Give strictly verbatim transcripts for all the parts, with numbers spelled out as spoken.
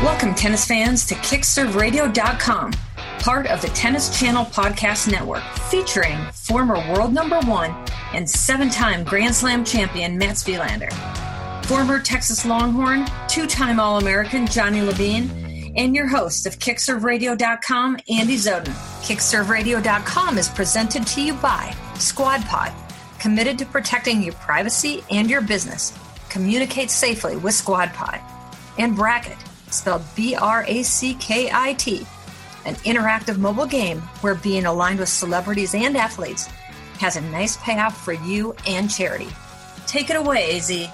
Welcome, tennis fans, to kick serve radio dot com, part of the Tennis Channel Podcast Network, featuring former world number one and seven-time Grand Slam champion Mats Wilander, former Texas Longhorn, two-time All-American Johnny Levine, and your host of kick serve radio dot com, Andy Zoden. kick serve radio dot com is presented to you by SquadPod, committed to protecting your privacy and your business. Communicate safely with SquadPod. And Bracket, spelled B R A C K I T, an interactive mobile game where being aligned with celebrities and athletes has a nice payoff for you and charity. Take it away, A Z.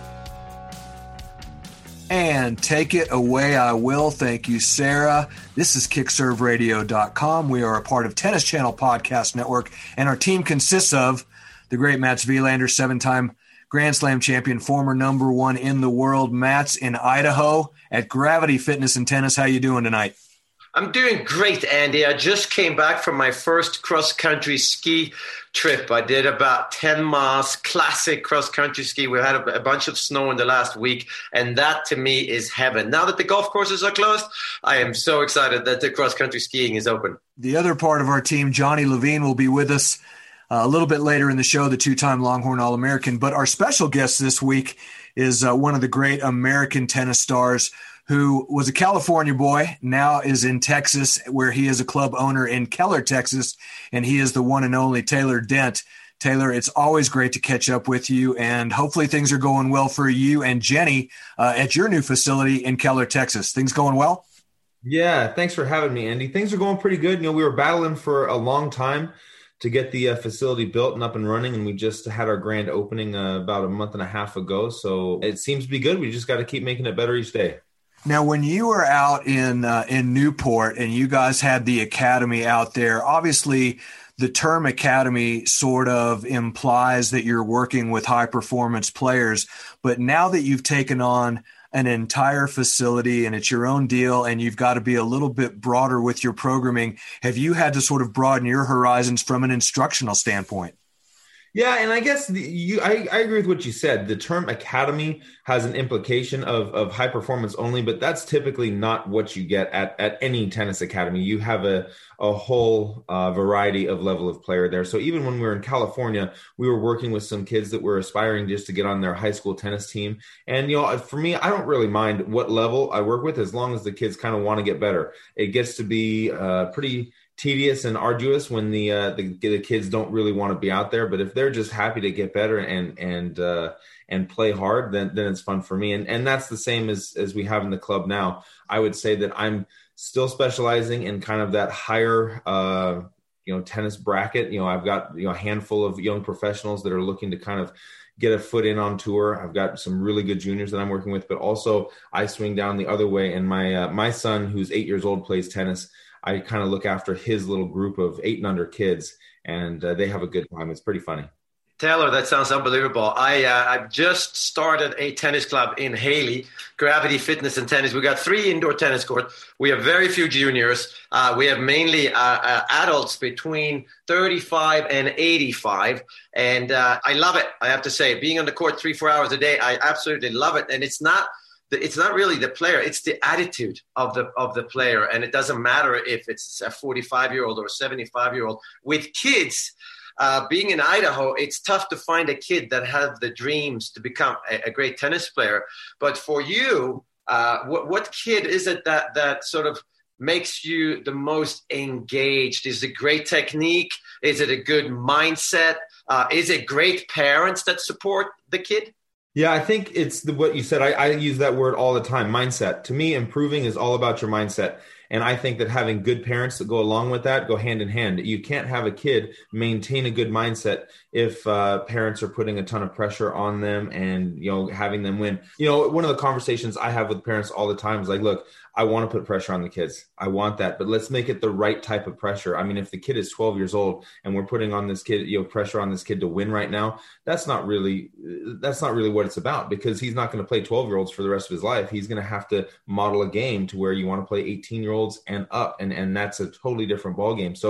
And take it away I will. Thank you, Sarah. This is kick serve radio dot com. We are a part of Tennis Channel Podcast Network, and our team consists of the great Mats Wilander, seven-time Grand Slam champion, former number one in the world. Mats in Idaho at Gravity Fitness and Tennis. How you doing tonight? I'm doing great, Andy. I just came back from my first cross-country ski trip. I did about ten miles, classic cross-country ski. We had a, a bunch of snow in the last week, and that to me is heaven. Now that the golf courses are closed, I am so excited that the cross-country skiing is open. The other part of our team, Johnny Levine, will be with us uh, a little bit later in the show, the two-time Longhorn All-American. But our special guest this week is uh, one of the great American tennis stars who was a California boy, now is in Texas, where he is a club owner in Keller, Texas, and he is the one and only Taylor Dent. Taylor, it's always great to catch up with you, and hopefully things are going well for you and Jenny uh, at your new facility in Keller, Texas. Things going well? Yeah, thanks for having me, Andy. Things are going pretty good. You know, we were battling for a long time to get the uh, facility built and up and running, and we just had our grand opening uh, about a month and a half ago, so it seems to be good. We just got to keep making it better each day. Now, when you were out in uh, in Newport and you guys had the academy out there, obviously the term academy sort of implies that you're working with high-performance players. But now that you've taken on an entire facility and it's your own deal and you've got to be a little bit broader with your programming, have you had to sort of broaden your horizons from an instructional standpoint? Yeah, and I guess the, you, I, I agree with what you said. The term academy has an implication of, of high performance only, but that's typically not what you get at, at any tennis academy. You have a, a whole uh, variety of level of player there. So even when we were in California, we were working with some kids that were aspiring just to get on their high school tennis team. And, you know, for me, I don't really mind what level I work with as long as the kids kind of want to get better. It gets to be uh, pretty tedious and arduous when the, uh, the the kids don't really want to be out there, but if they're just happy to get better and and uh, and play hard, then then it's fun for me. And and that's the same as as we have in the club now. I would say that I'm still specializing in kind of that higher uh, you know tennis bracket. You know, I've got you know a handful of young professionals that are looking to kind of get a foot in on tour. I've got some really good juniors that I'm working with, but also I swing down the other way. And my uh, my son, who's eight years old, plays tennis. I kind of look after his little group of eight and under kids, and uh, they have a good time. It's pretty funny. Taylor, that sounds unbelievable. I, uh, I've just started a tennis club in Haley, Gravity Fitness and Tennis. We got three indoor tennis courts. We have very few juniors. Uh, we have mainly uh, uh, adults between thirty-five and eighty-five. And uh, I love it, I have to say. Being on the court three, four hours a day, I absolutely love it. And it's not It's not really the player, it's the attitude of the of the player. And it doesn't matter if it's a forty-five-year-old or a seventy-five-year-old. With kids, uh, being in Idaho, it's tough to find a kid that has the dreams to become a, a great tennis player. But for you, uh, what, what kid is it that, that sort of makes you the most engaged? Is it great technique? Is it a good mindset? Uh, is it great parents that support the kid? Yeah, I think it's the, what you said. I, I use that word all the time, mindset. To me, improving is all about your mindset. And I think that having good parents that go along with that go hand in hand. You can't have a kid maintain a good mindset if uh, parents are putting a ton of pressure on them and, you know, having them win. You know, one of the conversations I have with parents all the time is like, look, I want to put pressure on the kids. I want that, but let's make it the right type of pressure. I mean, if the kid is twelve years old and we're putting on this kid, you know, pressure on this kid to win right now, that's not really, that's not really what it's about, because he's not going to play twelve year olds for the rest of his life. He's going to have to model a game to where you want to play eighteen year olds and up. And, and that's a totally different ball game. So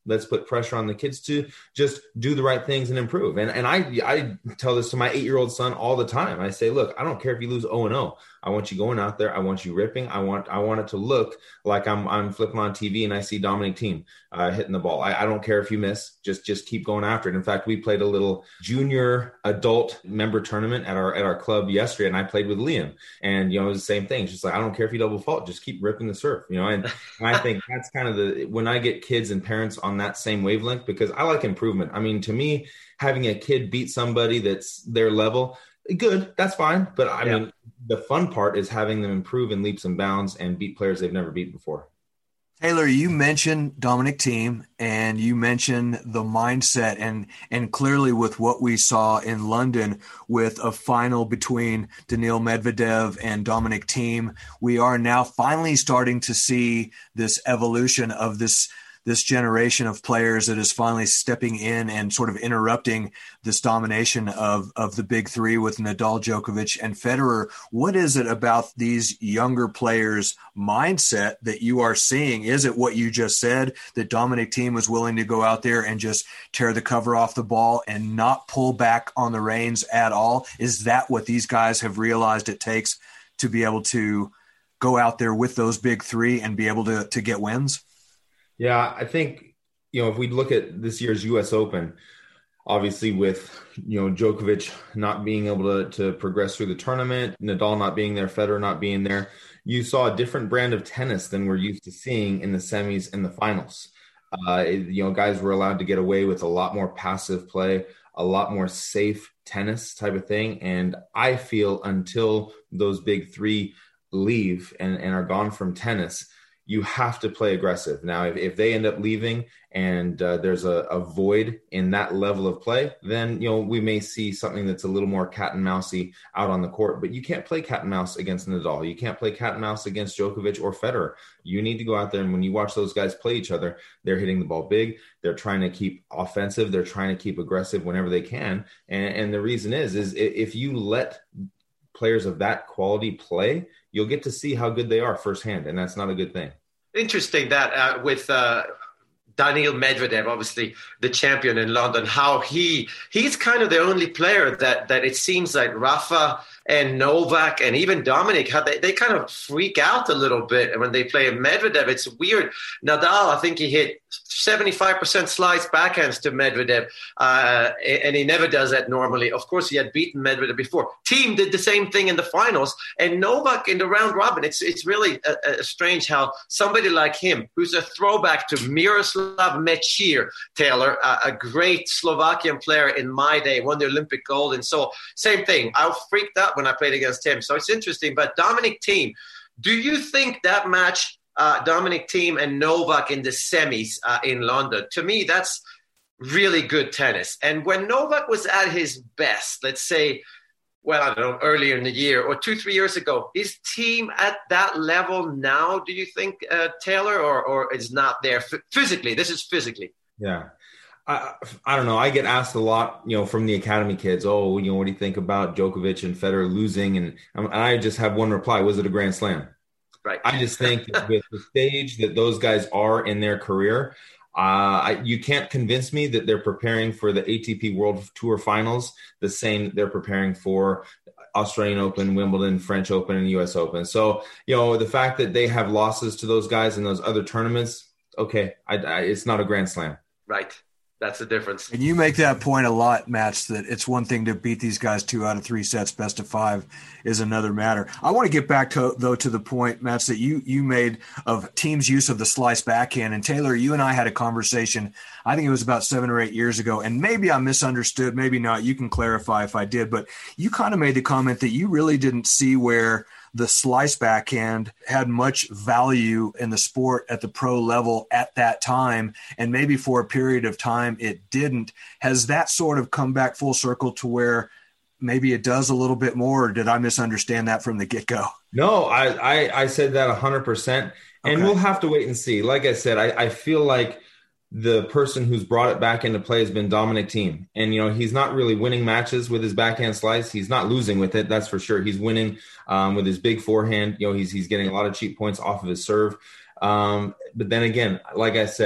let's put pressure on the kids to just do the right things and improve. And and I I tell this to my eight-year-old son all the time. I say, look, I don't care if you lose oh and oh. I want you going out there. I want you ripping. I want I want it to look like I'm I'm flipping on T V and I see Dominic Thiem uh, hitting the ball. I, I don't care if you miss. Just just keep going after it. In fact, we played a little junior adult member tournament at our at our club yesterday, and I played with Liam. And you know, it was the same thing. It's just like, I don't care if you double fault. Just keep ripping the serve. You know, and, and I think that's kind of the when I get kids and parents on that same wavelength, because I like improvement. I mean, to me, having a kid beat somebody that's their level, good, that's fine. But I yeah. mean, the fun part is having them improve in leaps and bounds and beat players they've never beat before. Taylor, you mentioned Dominic Thiem and you mentioned the mindset, and and clearly with what we saw in London with a final between Daniil Medvedev and Dominic Thiem, we are now finally starting to see this evolution of this this generation of players that is finally stepping in and sort of interrupting this domination of, of the big three with Nadal, Djokovic, and Federer. What is it about these younger players' mindset that you are seeing? Is it what you just said, that Dominic Thiem was willing to go out there and just tear the cover off the ball and not pull back on the reins at all? Is that what these guys have realized it takes to be able to go out there with those big three and be able to, to get wins? Yeah, I think, you know, if we look at this year's U S Open, obviously with, you know, Djokovic not being able to, to progress through the tournament, Nadal not being there, Federer not being there, you saw a different brand of tennis than we're used to seeing in the semis and the finals. Uh, you know, guys were allowed to get away with a lot more passive play, a lot more safe tennis type of thing. And I feel until those big three leave and, and are gone from tennis, you have to play aggressive. Now, if, if they end up leaving and uh, there's a, a void in that level of play, then, you know, we may see something that's a little more cat and mousey out on the court. But you can't play cat and mouse against Nadal. You can't play cat and mouse against Djokovic or Federer. You need to go out there, and when you watch those guys play each other, they're hitting the ball big. They're trying to keep offensive. They're trying to keep aggressive whenever they can. And, and the reason is, is if you let players of that quality play, you'll get to see how good they are firsthand, and that's not a good thing. Interesting that uh, with uh, Daniil Medvedev, obviously the champion in London, how he he's kind of the only player that that it seems like Rafa and Novak and even Dominic, how they, they kind of freak out a little bit when they play Medvedev. It's weird. Nadal, I think he hit seventy-five percent slice backhands to Medvedev, uh, and he never does that normally. Of course, he had beaten Medvedev before. Thiem did the same thing in the finals, and Novak in the round robin. It's it's really a, a strange how somebody like him, who's a throwback to Miroslav Mečír, Taylor, a, a great Slovakian player in my day, won the Olympic gold, and so same thing. I freaked out when I played against him. So it's interesting. But Dominic Thiem, do you think that match, uh, Dominic Thiem and Novak in the semis uh, in London, to me, that's really good tennis. And when Novak was at his best, let's say, well, I don't know, earlier in the year or two, three years ago, is Thiem at that level now, do you think, uh, Taylor, or, or is not there F- physically? This is physically. Yeah. I, I don't know. I get asked a lot, you know, from the academy kids, oh, you know, what do you think about Djokovic and Federer losing? And I just have one reply. Was it a Grand Slam? Right. I just think that with the stage that those guys are in their career, uh, I, you can't convince me that they're preparing for the A T P World Tour Finals the same they're preparing for Australian Open, Wimbledon, French Open, and U S Open. So, you know, the fact that they have losses to those guys in those other tournaments, okay, I, I, it's not a Grand Slam. Right. That's the difference. And you make that point a lot, Match, that it's one thing to beat these guys two out of three sets, best of five is another matter. I want to get back to, though, to the point, Match, that you you made of Thiem's use of the slice backhand. And Taylor, you and I had a conversation, I think it was about seven or eight years ago, and maybe I misunderstood, maybe not. You can clarify if I did, but you kind of made the comment that you really didn't see where the slice backhand had much value in the sport at the pro level at that time, and maybe for a period of time it didn't. Has that sort of come back full circle to where maybe it does a little bit more, or did I misunderstand that from the get-go? No, I, I, I said that one hundred percent, and okay. We'll have to wait and see. Like I said, I, I feel like the person who's brought it back into play has been Dominic Thiem. And, you know, he's not really winning matches with his backhand slice. He's not losing with it. That's for sure. He's winning um, with his big forehand. You know, he's, he's getting a lot of cheap points off of his serve. Um, but then again, like I said,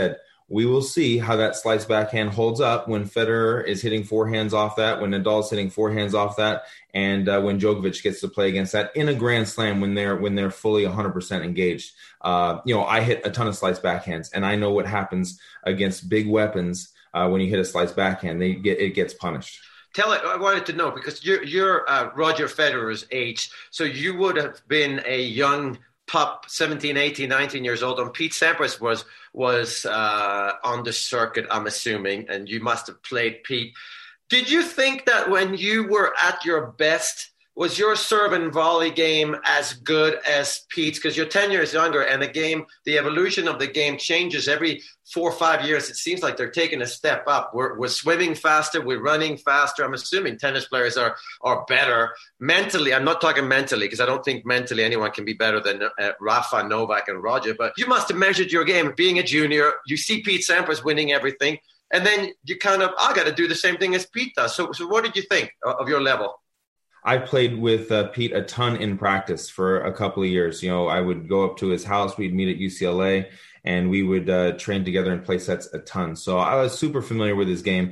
we will see how that slice backhand holds up when Federer is hitting forehands off that, when Nadal's hitting forehands off that, and uh, when Djokovic gets to play against that in a Grand Slam when they're when they're fully one hundred percent engaged. Uh, you know, I hit a ton of slice backhands, and I know what happens against big weapons uh, when you hit a slice backhand. They get it gets punished. Tell it. I wanted to know because you're you're uh, Roger Federer's age, so you would have been a young pup, seventeen, eighteen, nineteen years old, and Pete Sampras was was uh, on the circuit, I'm assuming, and you must have played Pete. Did you think that when you were at your best, was your serve and volley game as good as Pete's? Because you're ten years younger, and the game, the evolution of the game changes every four or five years. It seems like they're taking a step up. We're, we're swimming faster. We're running faster. I'm assuming tennis players are are better mentally. I'm not talking mentally because I don't think mentally anyone can be better than uh, Rafa, Novak, and Roger. But you must have measured your game being a junior. You see Pete Sampras winning everything, and then you kind of, I got to do the same thing as Pete does. So, so what did you think of your level? I played with uh, Pete a ton in practice for a couple of years. You know, I would go up to his house. We'd meet at U C L A, and we would uh, train together and play sets a ton. So I was super familiar with his game.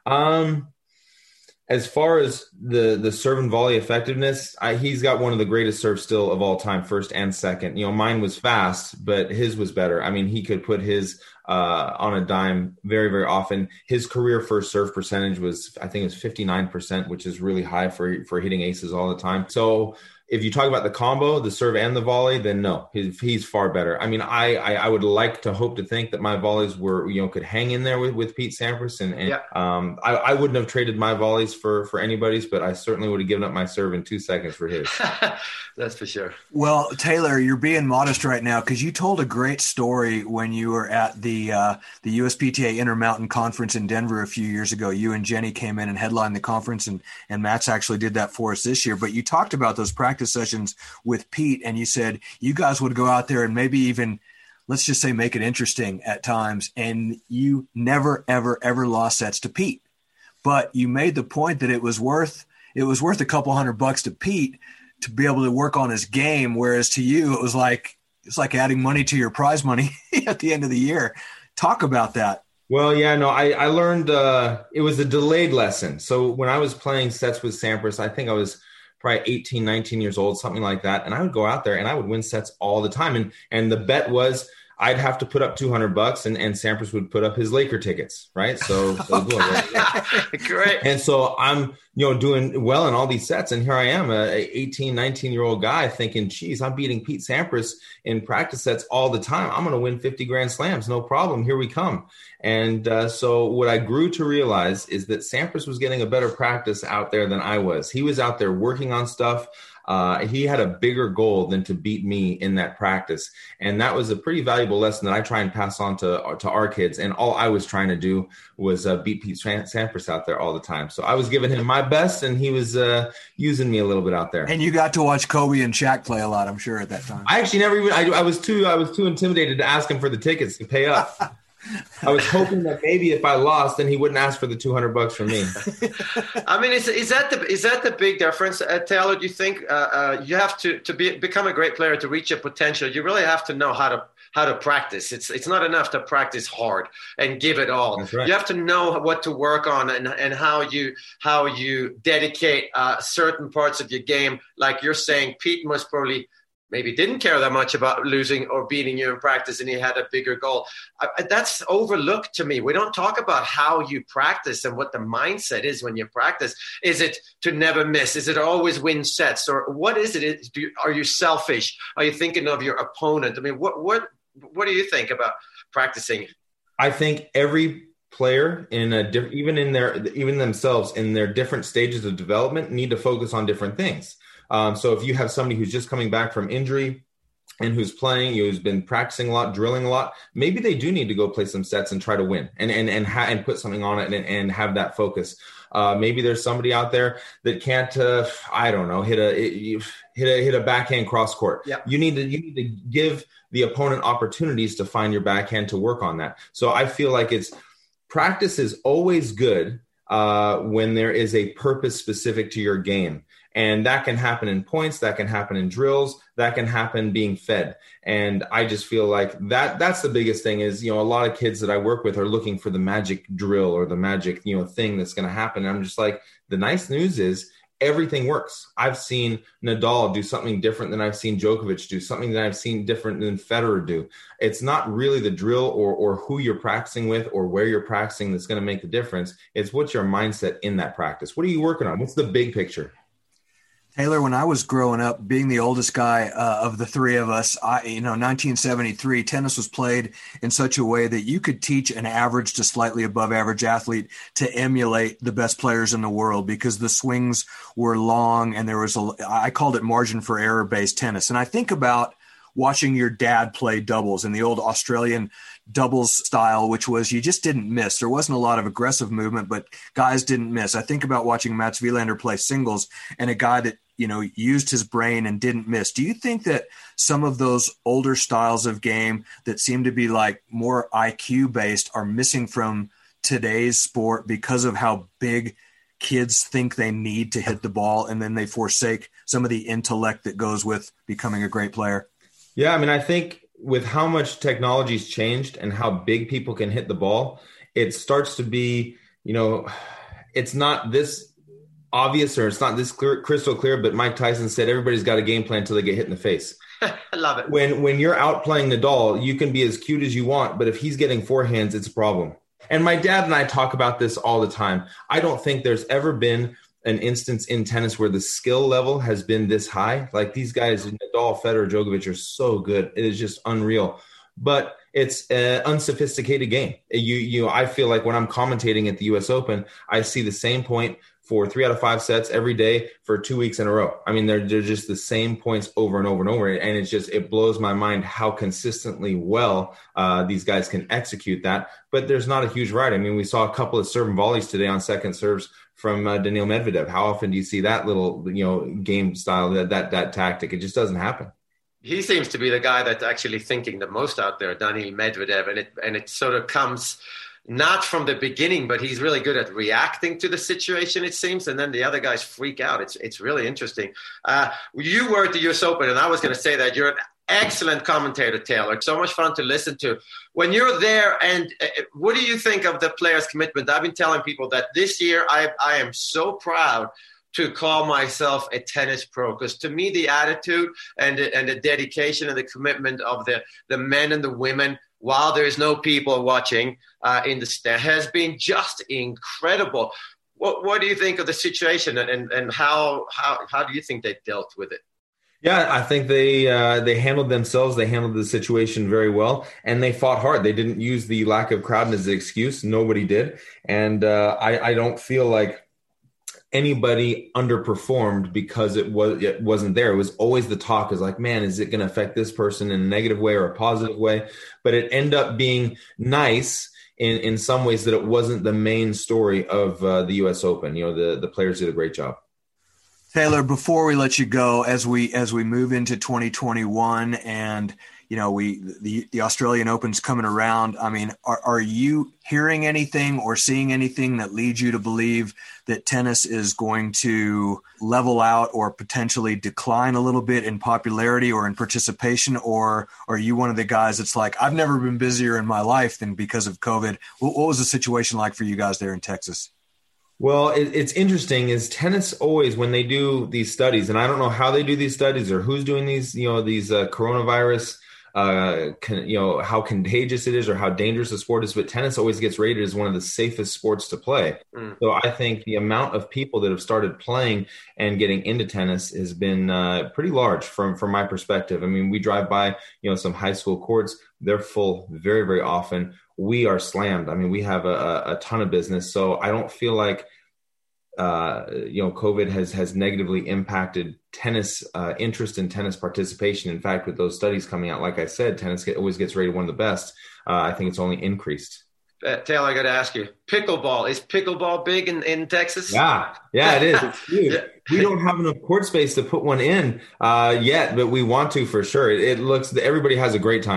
Um, as far as the the serve and volley effectiveness, I, he's got one of the greatest serves still of all time, first and second. You know, mine was fast, but his was better. I mean, he could put his uh, on a dime very, very often. His career first serve percentage was, I think it was fifty-nine percent, which is really high for, for hitting aces all the time. So if you talk about the combo, the serve and the volley, then no, he's, he's far better. I mean, I, I I would like to hope to think that my volleys were, you know, could hang in there with, with Pete Sampras. And, and yeah. um, I, I wouldn't have traded my volleys for, for anybody's, but I certainly would have given up my serve in two seconds for his. That's for sure. Well, Taylor, you're being modest right now because you told a great story when you were at the uh, the U S P T A Intermountain Conference in Denver a few years ago. You and Jenny came in and headlined the conference, and, and Matt's actually did that for us this year. But you talked about those practice sessions with Pete, and you said you guys would go out there and maybe even, let's just say, make it interesting at times, and you never, ever, ever lost sets to Pete. But you made the point that it was worth it was worth a couple hundred bucks to Pete to be able to work on his game, whereas to you it was like it's like adding money to your prize money at the end of the year. Talk about that. Well, yeah, no, I, I learned uh, it was a delayed lesson. So when I was playing sets with Sampras, I think I was probably eighteen, nineteen years old, something like that. And I would go out there and I would win sets all the time. And and the bet was I'd have to put up two hundred bucks and, and Sampras would put up his Laker tickets. Right. So, so boom, right? Great. And so I'm, you know, doing well in all these sets. And here I am, a eighteen, nineteen year old guy thinking, geez, I'm beating Pete Sampras in practice sets all the time. I'm going to win fifty grand slams. No problem. Here we come. And uh, so what I grew to realize is that Sampras was getting a better practice out there than I was. He was out there working on stuff. Uh, he had a bigger goal than to beat me in that practice. And that was a pretty valuable lesson that I try and pass on to, to our kids. And all I was trying to do was uh, beat Pete Sampras out there all the time. So I was giving him my best and he was uh, using me a little bit out there. And you got to watch Kobe and Shaq play a lot, I'm sure, at that time. I actually never even, I, I was too, I was too intimidated to ask him for the tickets to pay up. I was hoping that maybe if I lost, then he wouldn't ask for the two hundred bucks from me. I mean, is, is that the is that the big difference, uh, Taylor? Do you think uh, uh, you have to to be become a great player to reach your potential? You really have to know how to how to practice. It's it's not enough to practice hard and give it all. That's right. You have to know what to work on and and how you how you dedicate uh, certain parts of your game. Like you're saying, Pete must probably. Maybe didn't care that much about losing or beating you in practice and he had a bigger goal. I, that's overlooked to me. We don't talk about how you practice and what the mindset is when you practice. Is it to never miss? Is it always win sets? Or what is it? Is, do you, are you selfish? Are you thinking of your opponent? I mean, what what what do you think about practicing? I think every player in a diff- even in their even themselves in their different stages of development need to focus on different things. Um, so if you have somebody who's just coming back from injury and who's playing, who's been practicing a lot, drilling a lot, maybe they do need to go play some sets and try to win and and and, ha- and put something on it and, and have that focus. Uh, maybe there's somebody out there that can't, uh, I don't know, hit a hit a hit a backhand cross court. Yeah. You need to you need to give the opponent opportunities to find your backhand to work on that. So I feel like it's practice is always good uh, when there is a purpose specific to your game. And that can happen in points, that can happen in drills, that can happen being fed. And I just feel like that that's the biggest thing is, you know, a lot of kids that I work with are looking for the magic drill or the magic, you know, thing that's going to happen. And I'm just like, the nice news is everything works. I've seen Nadal do something different than I've seen Djokovic do, something that I've seen different than Federer do. It's not really the drill or or who you're practicing with or where you're practicing that's going to make the difference. It's what's your mindset in that practice. What are you working on? What's the big picture? Taylor, when I was growing up, being the oldest guy uh, of the three of us, I, you know, nineteen seventy-three, tennis was played in such a way that you could teach an average to slightly above average athlete to emulate the best players in the world because the swings were long and there was a, I called it margin for error based tennis. And I think about watching your dad play doubles in the old Australian doubles style, which was you just didn't miss. There wasn't a lot of aggressive movement, but guys didn't miss. I think about watching Mats Wilander play singles and a guy that, you know, used his brain and didn't miss. Do you think that some of those older styles of game that seem to be like more I Q based are missing from today's sport because of how big kids think they need to hit the ball and then they forsake some of the intellect that goes with becoming a great player? Yeah, I mean, I think with how much technology's changed and how big people can hit the ball, it starts to be, you know, it's not this obvious or it's not this clear, crystal clear, but Mike Tyson said everybody's got a game plan until they get hit in the face. I love it. When when you're outplaying Nadal, you can be as cute as you want, but if he's getting forehands, it's a problem. And my dad and I talk about this all the time. I don't think there's ever been an instance in tennis where the skill level has been this high. Like these guys, Nadal, Federer, Djokovic are so good. It is just unreal. But it's an unsophisticated game. You, you, I feel like when I'm commentating at the U S Open, I see the same point for three out of five sets every day for two weeks in a row. I mean, they're, they're just the same points over and over and over. And it's just, it blows my mind how consistently well uh, these guys can execute that. But there's not a huge variety. I mean, we saw a couple of serve and volleys today on second serves from uh, Daniil Medvedev. How often do you see that little, you know, game style, that, that, that tactic? It just doesn't happen. He seems to be the guy that's actually thinking the most out there, Daniil Medvedev. And it, and it sort of comes not from the beginning, but he's really good at reacting to the situation, it seems. And then the other guys freak out. It's it's really interesting. Uh, you were at the U S Open, and I was going to say that you're an excellent commentator, Taylor. It's so much fun to listen to. When you're there, and uh, what do you think of the players' commitment? I've been telling people that this year I, I am so proud to call myself a tennis pro, because to me, the attitude and the, and the dedication and the commitment of the, the men and the women, while there's no people watching uh, in the stand, has been just incredible. What what do you think of the situation, and, and, and how, how how do you think they dealt with it? Yeah, I think they uh, they handled themselves. They handled the situation very well, and they fought hard. They didn't use the lack of crowd as an excuse. Nobody did. And uh, I, I don't feel like anybody underperformed because it was it wasn't there. It was always the talk is like, man, is it going to affect this person in a negative way or a positive way? But it ended up being nice in, in some ways that it wasn't the main story of uh, the U S Open. You know, the, the players did a great job. Taylor, before we let you go, as we as we move into twenty twenty-one and you know, we the, the Australian Open's coming around. I mean, are, are you hearing anything or seeing anything that leads you to believe that tennis is going to level out or potentially decline a little bit in popularity or in participation? Or are you one of the guys that's like, I've never been busier in my life than because of COVID? What, what was the situation like for you guys there in Texas? Well, it, it's interesting is tennis always, when they do these studies, and I don't know how they do these studies or who's doing these, you know, these uh, coronavirus Uh, can, you know, how contagious it is or how dangerous the sport is, but tennis always gets rated as one of the safest sports to play. Mm. So I think the amount of people that have started playing and getting into tennis has been uh, pretty large from, from my perspective. I mean, we drive by, you know, some high school courts, they're full very, very often. We are slammed. I mean, we have a, a ton of business. So I don't feel like Uh, you know, COVID has has negatively impacted tennis uh, interest in tennis participation. In fact, with those studies coming out, like I said, tennis get, always gets rated one of the best. Uh, I think it's only increased. Uh, Taylor, I got to ask you, pickleball, is pickleball big in, in Texas? Yeah, yeah, it is. It's huge. We don't have enough court space to put one in uh, yet, but we want to for sure. It, it looks, everybody has a great time.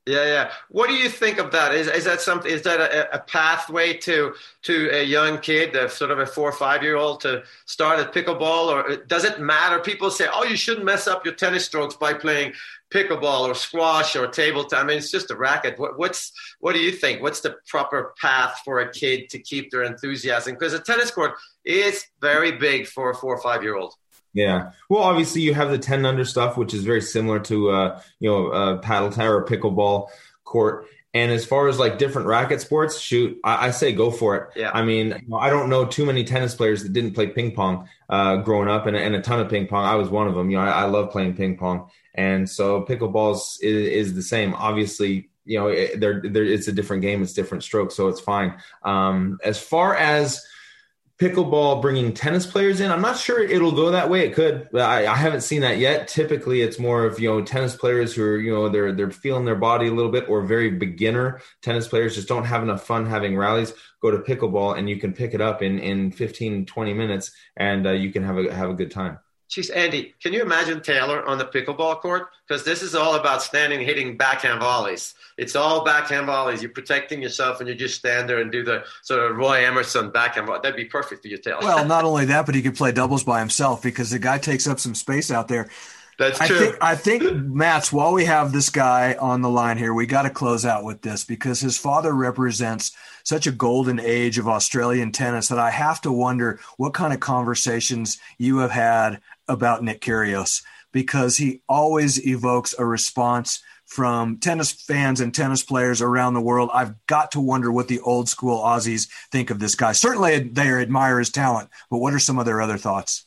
Yeah, yeah. What do you think of that? Is is that something? Is that a, a pathway to to a young kid, a sort of a four or five year old, to start at pickleball, or does it matter? People say, "Oh, you shouldn't mess up your tennis strokes by playing pickleball or squash or table tennis." I mean, it's just a racket. What, what's what do you think? What's the proper path for a kid to keep their enthusiasm? Because a tennis court is very big for a four or five year old. Yeah. Well, obviously you have the ten under stuff, which is very similar to, uh, you know, a paddle tower or pickleball court. And as far as like different racket sports, shoot, I, I say go for it. Yeah. I mean, you know, I don't know too many tennis players that didn't play ping pong uh, growing up, and, and a ton of ping pong. I was one of them. You know, I, I love playing ping pong. And so pickleball is, is the same. Obviously, you know, it, they're, they're, it's a different game. It's different strokes, so it's fine. Um, as far as pickleball bringing tennis players in, I'm not sure it'll go that way. It could. I, I haven't seen that yet. Typically, it's more of, you know, tennis players who are, you know, they're they're feeling their body a little bit, or very beginner tennis players just don't have enough fun having rallies. Go to pickleball and you can pick it up in in fifteen, twenty minutes, and uh, you can have a have a good time. Jeez, Andy, can you imagine Taylor on the pickleball court? Because this is all about standing, hitting backhand volleys. It's all backhand volleys. You're protecting yourself, and you just stand there and do the sort of Roy Emerson backhand volley. That'd be perfect for you, Taylor. Well, not only that, but he could play doubles by himself, because the guy takes up some space out there. That's I true. think, I think, Mats, while we have this guy on the line here, we got to close out with this, because his father represents such a golden age of Australian tennis that I have to wonder what kind of conversations you have had about Nick Kyrgios, because he always evokes a response from tennis fans and tennis players around the world. I've got to wonder what the old school Aussies think of this guy. Certainly they admire his talent, but what are some of their other thoughts?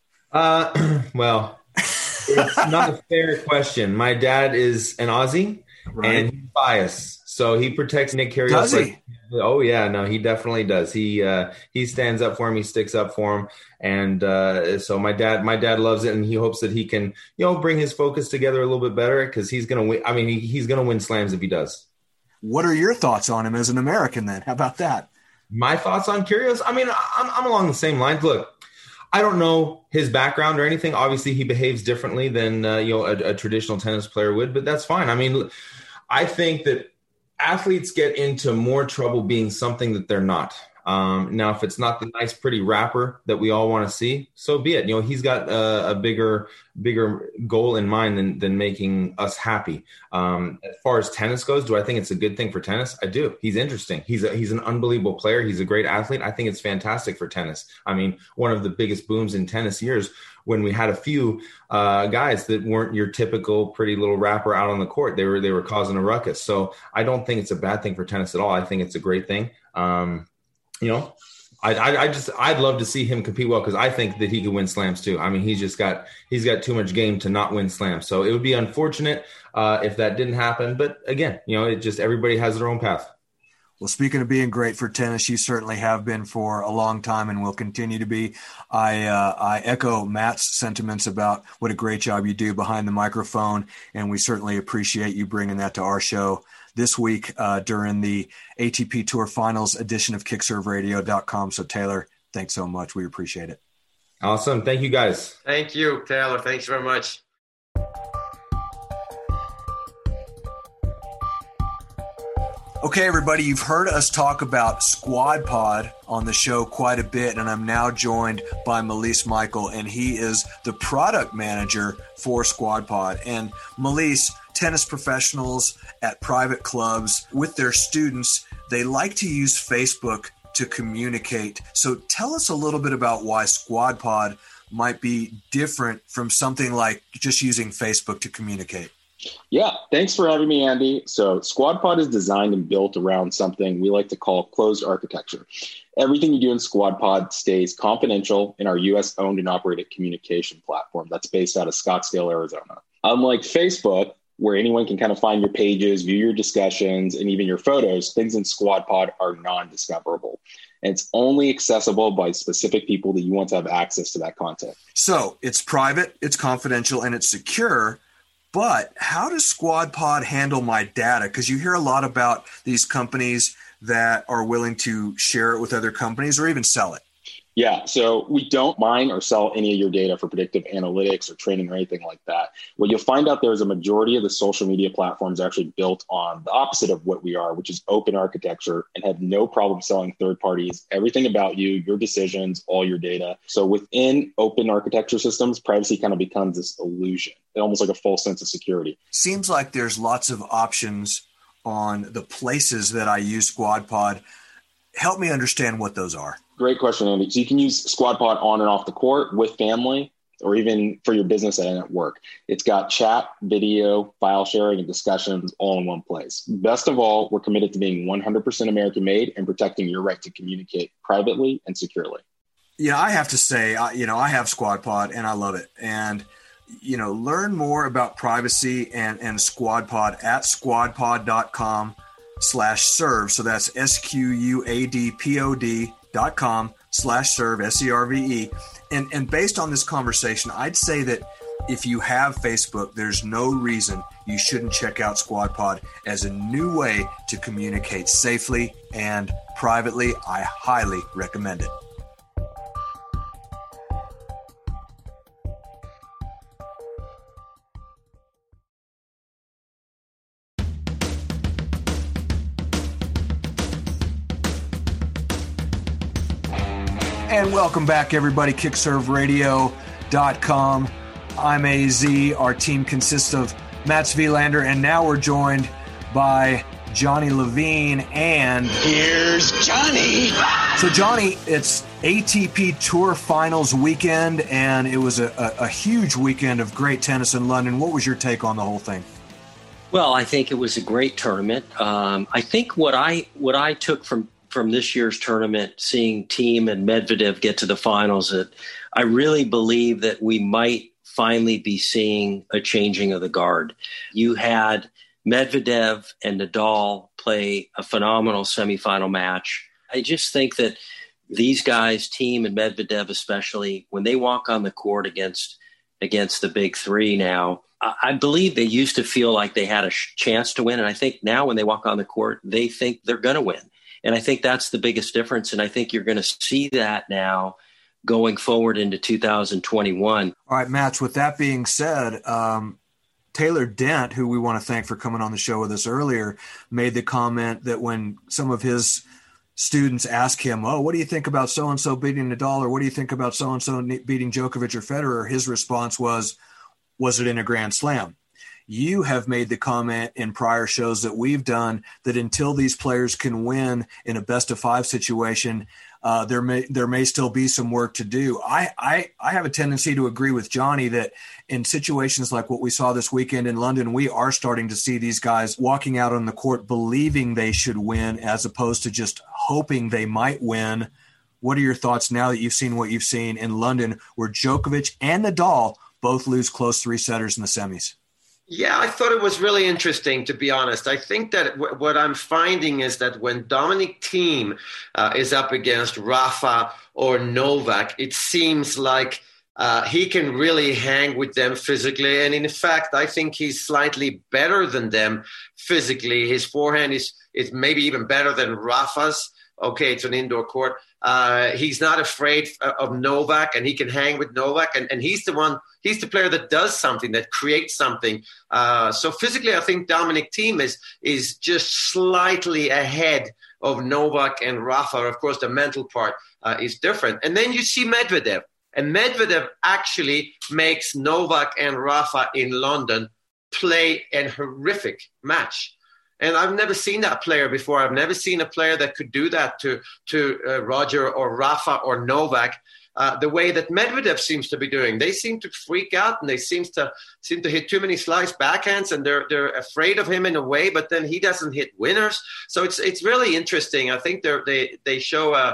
Uh, well, it's not a fair question. My dad is an Aussie, right, and he's biased, so he protects Nick Kyrgios. Does he? Like, oh yeah, no, he definitely does. He uh, he stands up for him. He sticks up for him, and uh, so my dad, my dad loves it, and he hopes that he can, you know, bring his focus together a little bit better, because he's gonna win. I mean, he, he's gonna win slams if he does. What are your thoughts on him as an American then? How about that? My thoughts on Kyrgios? I mean, I'm, I'm along the same lines. Look, I don't know his background or anything. Obviously, he behaves differently than uh, you know a, a traditional tennis player would, but that's fine. I mean, I think that athletes get into more trouble being something that they're not. Um, now, if it's not the nice, pretty rapper that we all want to see, so be it. You know, he's got a, a bigger, bigger goal in mind than than making us happy. Um, as far as tennis goes, do I think it's a good thing for tennis? I do. He's interesting. He's a, he's an unbelievable player. He's a great athlete. I think it's fantastic for tennis. I mean, one of the biggest booms in tennis years when we had a few uh, guys that weren't your typical pretty little rapper out on the court. They were they were causing a ruckus. So I don't think it's a bad thing for tennis at all. I think it's a great thing. Um, you know, I, I, I just I'd love to see him compete well, because I think that he could win slams too. I mean, he's just got he's got too much game to not win slams. So it would be unfortunate uh, if that didn't happen. But again, you know, it just everybody has their own path. Well, speaking of being great for tennis, you certainly have been for a long time and will continue to be. I uh, I echo Matt's sentiments about what a great job you do behind the microphone, and we certainly appreciate you bringing that to our show this week uh, during the A T P Tour Finals edition of kick serve radio dot com. So, Taylor, thanks so much. We appreciate it. Awesome. Thank you, guys. Thank you, Taylor. Thanks very much. Okay, everybody, you've heard us talk about Squad Pod on the show quite a bit, and I'm now joined by Melise Michael, and he is the product manager for Squad Pod. And Melise, tennis professionals at private clubs with their students, they like to use Facebook to communicate. So tell us a little bit about why Squad Pod might be different from something like just using Facebook to communicate. Yeah, thanks for having me, Andy. So Squad Pod is designed and built around something we like to call closed architecture. Everything you do in Squad Pod stays confidential in our U S owned and operated communication platform that's based out of Scottsdale, Arizona. Unlike Facebook, where anyone can kind of find your pages, view your discussions, and even your photos, things in Squad Pod are non-discoverable. And it's only accessible by specific people that you want to have access to that content. So it's private, it's confidential, and it's secure. But how does Squad Pod handle my data? Because you hear a lot about these companies that are willing to share it with other companies or even sell it. Yeah, so we don't mine or sell any of your data for predictive analytics or training or anything like that. What you'll find out there is a majority of the social media platforms are actually built on the opposite of what we are, which is open architecture, and have no problem selling third parties everything about you, your decisions, all your data. So within open architecture systems, privacy kind of becomes this illusion, almost like a false sense of security. Seems like there's lots of options on the places that I use SquadPod. Help me understand what those are. Great question, Andy. So you can use SquadPod on and off the court with family, or even for your business and at work. It's got chat, video, file sharing, and discussions all in one place. Best of all, we're committed to being one hundred percent American made and protecting your right to communicate privately and securely. Yeah, I have to say, I, you know, I have SquadPod and I love it. And, you know, learn more about privacy and, and SquadPod at squadpod.com slash serve. So that's S Q U A D P O D dot com slash serve, S E R V E. And, and based on this conversation, I'd say that if you have Facebook, there's no reason you shouldn't check out SquadPod as a new way to communicate safely and privately. I highly recommend it. And welcome back, everybody. kick serve radio dot com. I'm A Z. Our team consists of Matt Wielander, and now we're joined by Johnny Levine. And here's Johnny. So, Johnny, it's A T P Tour Finals weekend, and it was a, a, a huge weekend of great tennis in London. What was your take on the whole thing? Well, I think it was a great tournament. Um, I think what I what I took from from this year's tournament, seeing Thiem and Medvedev get to the finals, that I really believe that we might finally be seeing a changing of the guard. You had Medvedev and Nadal play a phenomenal semifinal match. I just think that these guys, Thiem and Medvedev especially, when they walk on the court against against the big three now, I believe they used to feel like they had a chance to win. And I think now when they walk on the court, they think they're going to win. And I think that's the biggest difference. And I think you're going to see that now going forward into two thousand twenty-one. All right, Match, with that being said, um, Taylor Dent, who we want to thank for coming on the show with us earlier, made the comment that when some of his students ask him, oh, what do you think about so-and-so beating Nadal, or what do you think about so-and-so beating Djokovic or Federer? His response was, was it in a Grand Slam? You have made the comment in prior shows that we've done that until these players can win in a best of five situation, uh, there may there may still be some work to do. I, I I have a tendency to agree with Johnny that in situations like what we saw this weekend in London, we are starting to see these guys walking out on the court believing they should win as opposed to just hoping they might win. What are your thoughts now that you've seen what you've seen in London, where Djokovic and Nadal both lose close three setters in the semis? Yeah, I thought it was really interesting, to be honest. I think that w- what I'm finding is that when Dominic Thiem uh, is up against Rafa or Novak, it seems like uh, he can really hang with them physically. And in fact, I think he's slightly better than them physically. His forehand is, is maybe even better than Rafa's. Okay, it's an indoor court. Uh, he's not afraid of Novak, and he can hang with Novak. And, and he's the one, he's the player that does something, that creates something. Uh, so physically, I think Dominic Thiem is, is just slightly ahead of Novak and Rafa. Of course, the mental part uh, is different. And then you see Medvedev. And Medvedev actually makes Novak and Rafa in London play a horrific match. And I've never seen that player before. I've never seen a player that could do that to to uh, Roger or Rafa or Novak uh, the way that Medvedev seems to be doing. They seem to freak out, and they seem to seem to hit too many slice backhands, and they're they're afraid of him in a way. But then he doesn't hit winners, so it's it's really interesting. I think they they they show a,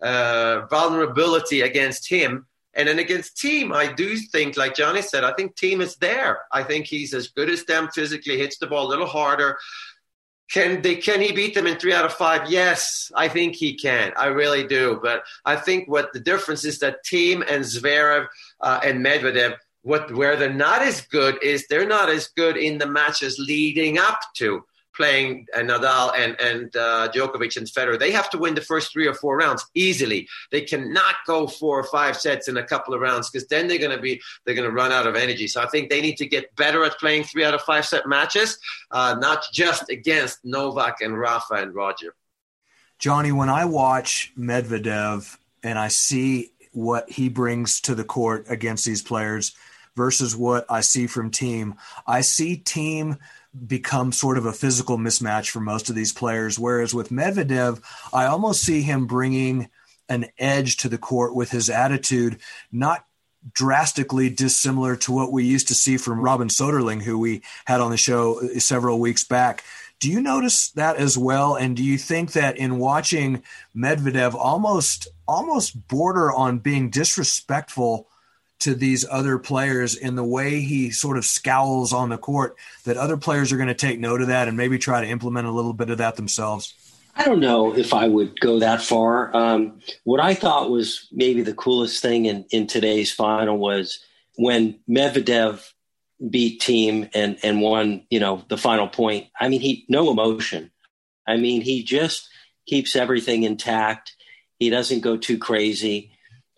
a vulnerability against him. And then against Thiem, I do think, like Johnny said, I think Thiem is there. I think he's as good as them physically, hits the ball a little harder. Can they? Can he beat them in three out of five? Yes, I think he can. I really do. But I think what the difference is that Thiem and Zverev uh, and Medvedev, what where they're not as good is they're not as good in the matches leading up to. playing uh, Nadal and, and uh, Djokovic and Federer. They have to win the first three or four rounds easily. They cannot go four or five sets in a couple of rounds because then they're going to be they're going to run out of energy. So I think they need to get better at playing three out of five set matches, uh, not just against Novak and Rafa and Roger. Johnny, when I watch Medvedev and I see what he brings to the court against these players versus what I see from Thiem, I see Thiem become sort of a physical mismatch for most of these players. Whereas with Medvedev, I almost see him bringing an edge to the court with his attitude, not drastically dissimilar to what we used to see from Robin Soderling, who we had on the show several weeks back. Do you notice that as well? And do you think that in watching Medvedev almost, almost border on being disrespectful to these other players in the way he sort of scowls on the court, that other players are going to take note of that and maybe try to implement a little bit of that themselves? I don't know if I would go that far. Um, what I thought was maybe the coolest thing in, in today's final was when Medvedev beat Thiem and, and won, you know, the final point. I mean, he, no emotion. I mean, he just keeps everything intact. He doesn't go too crazy.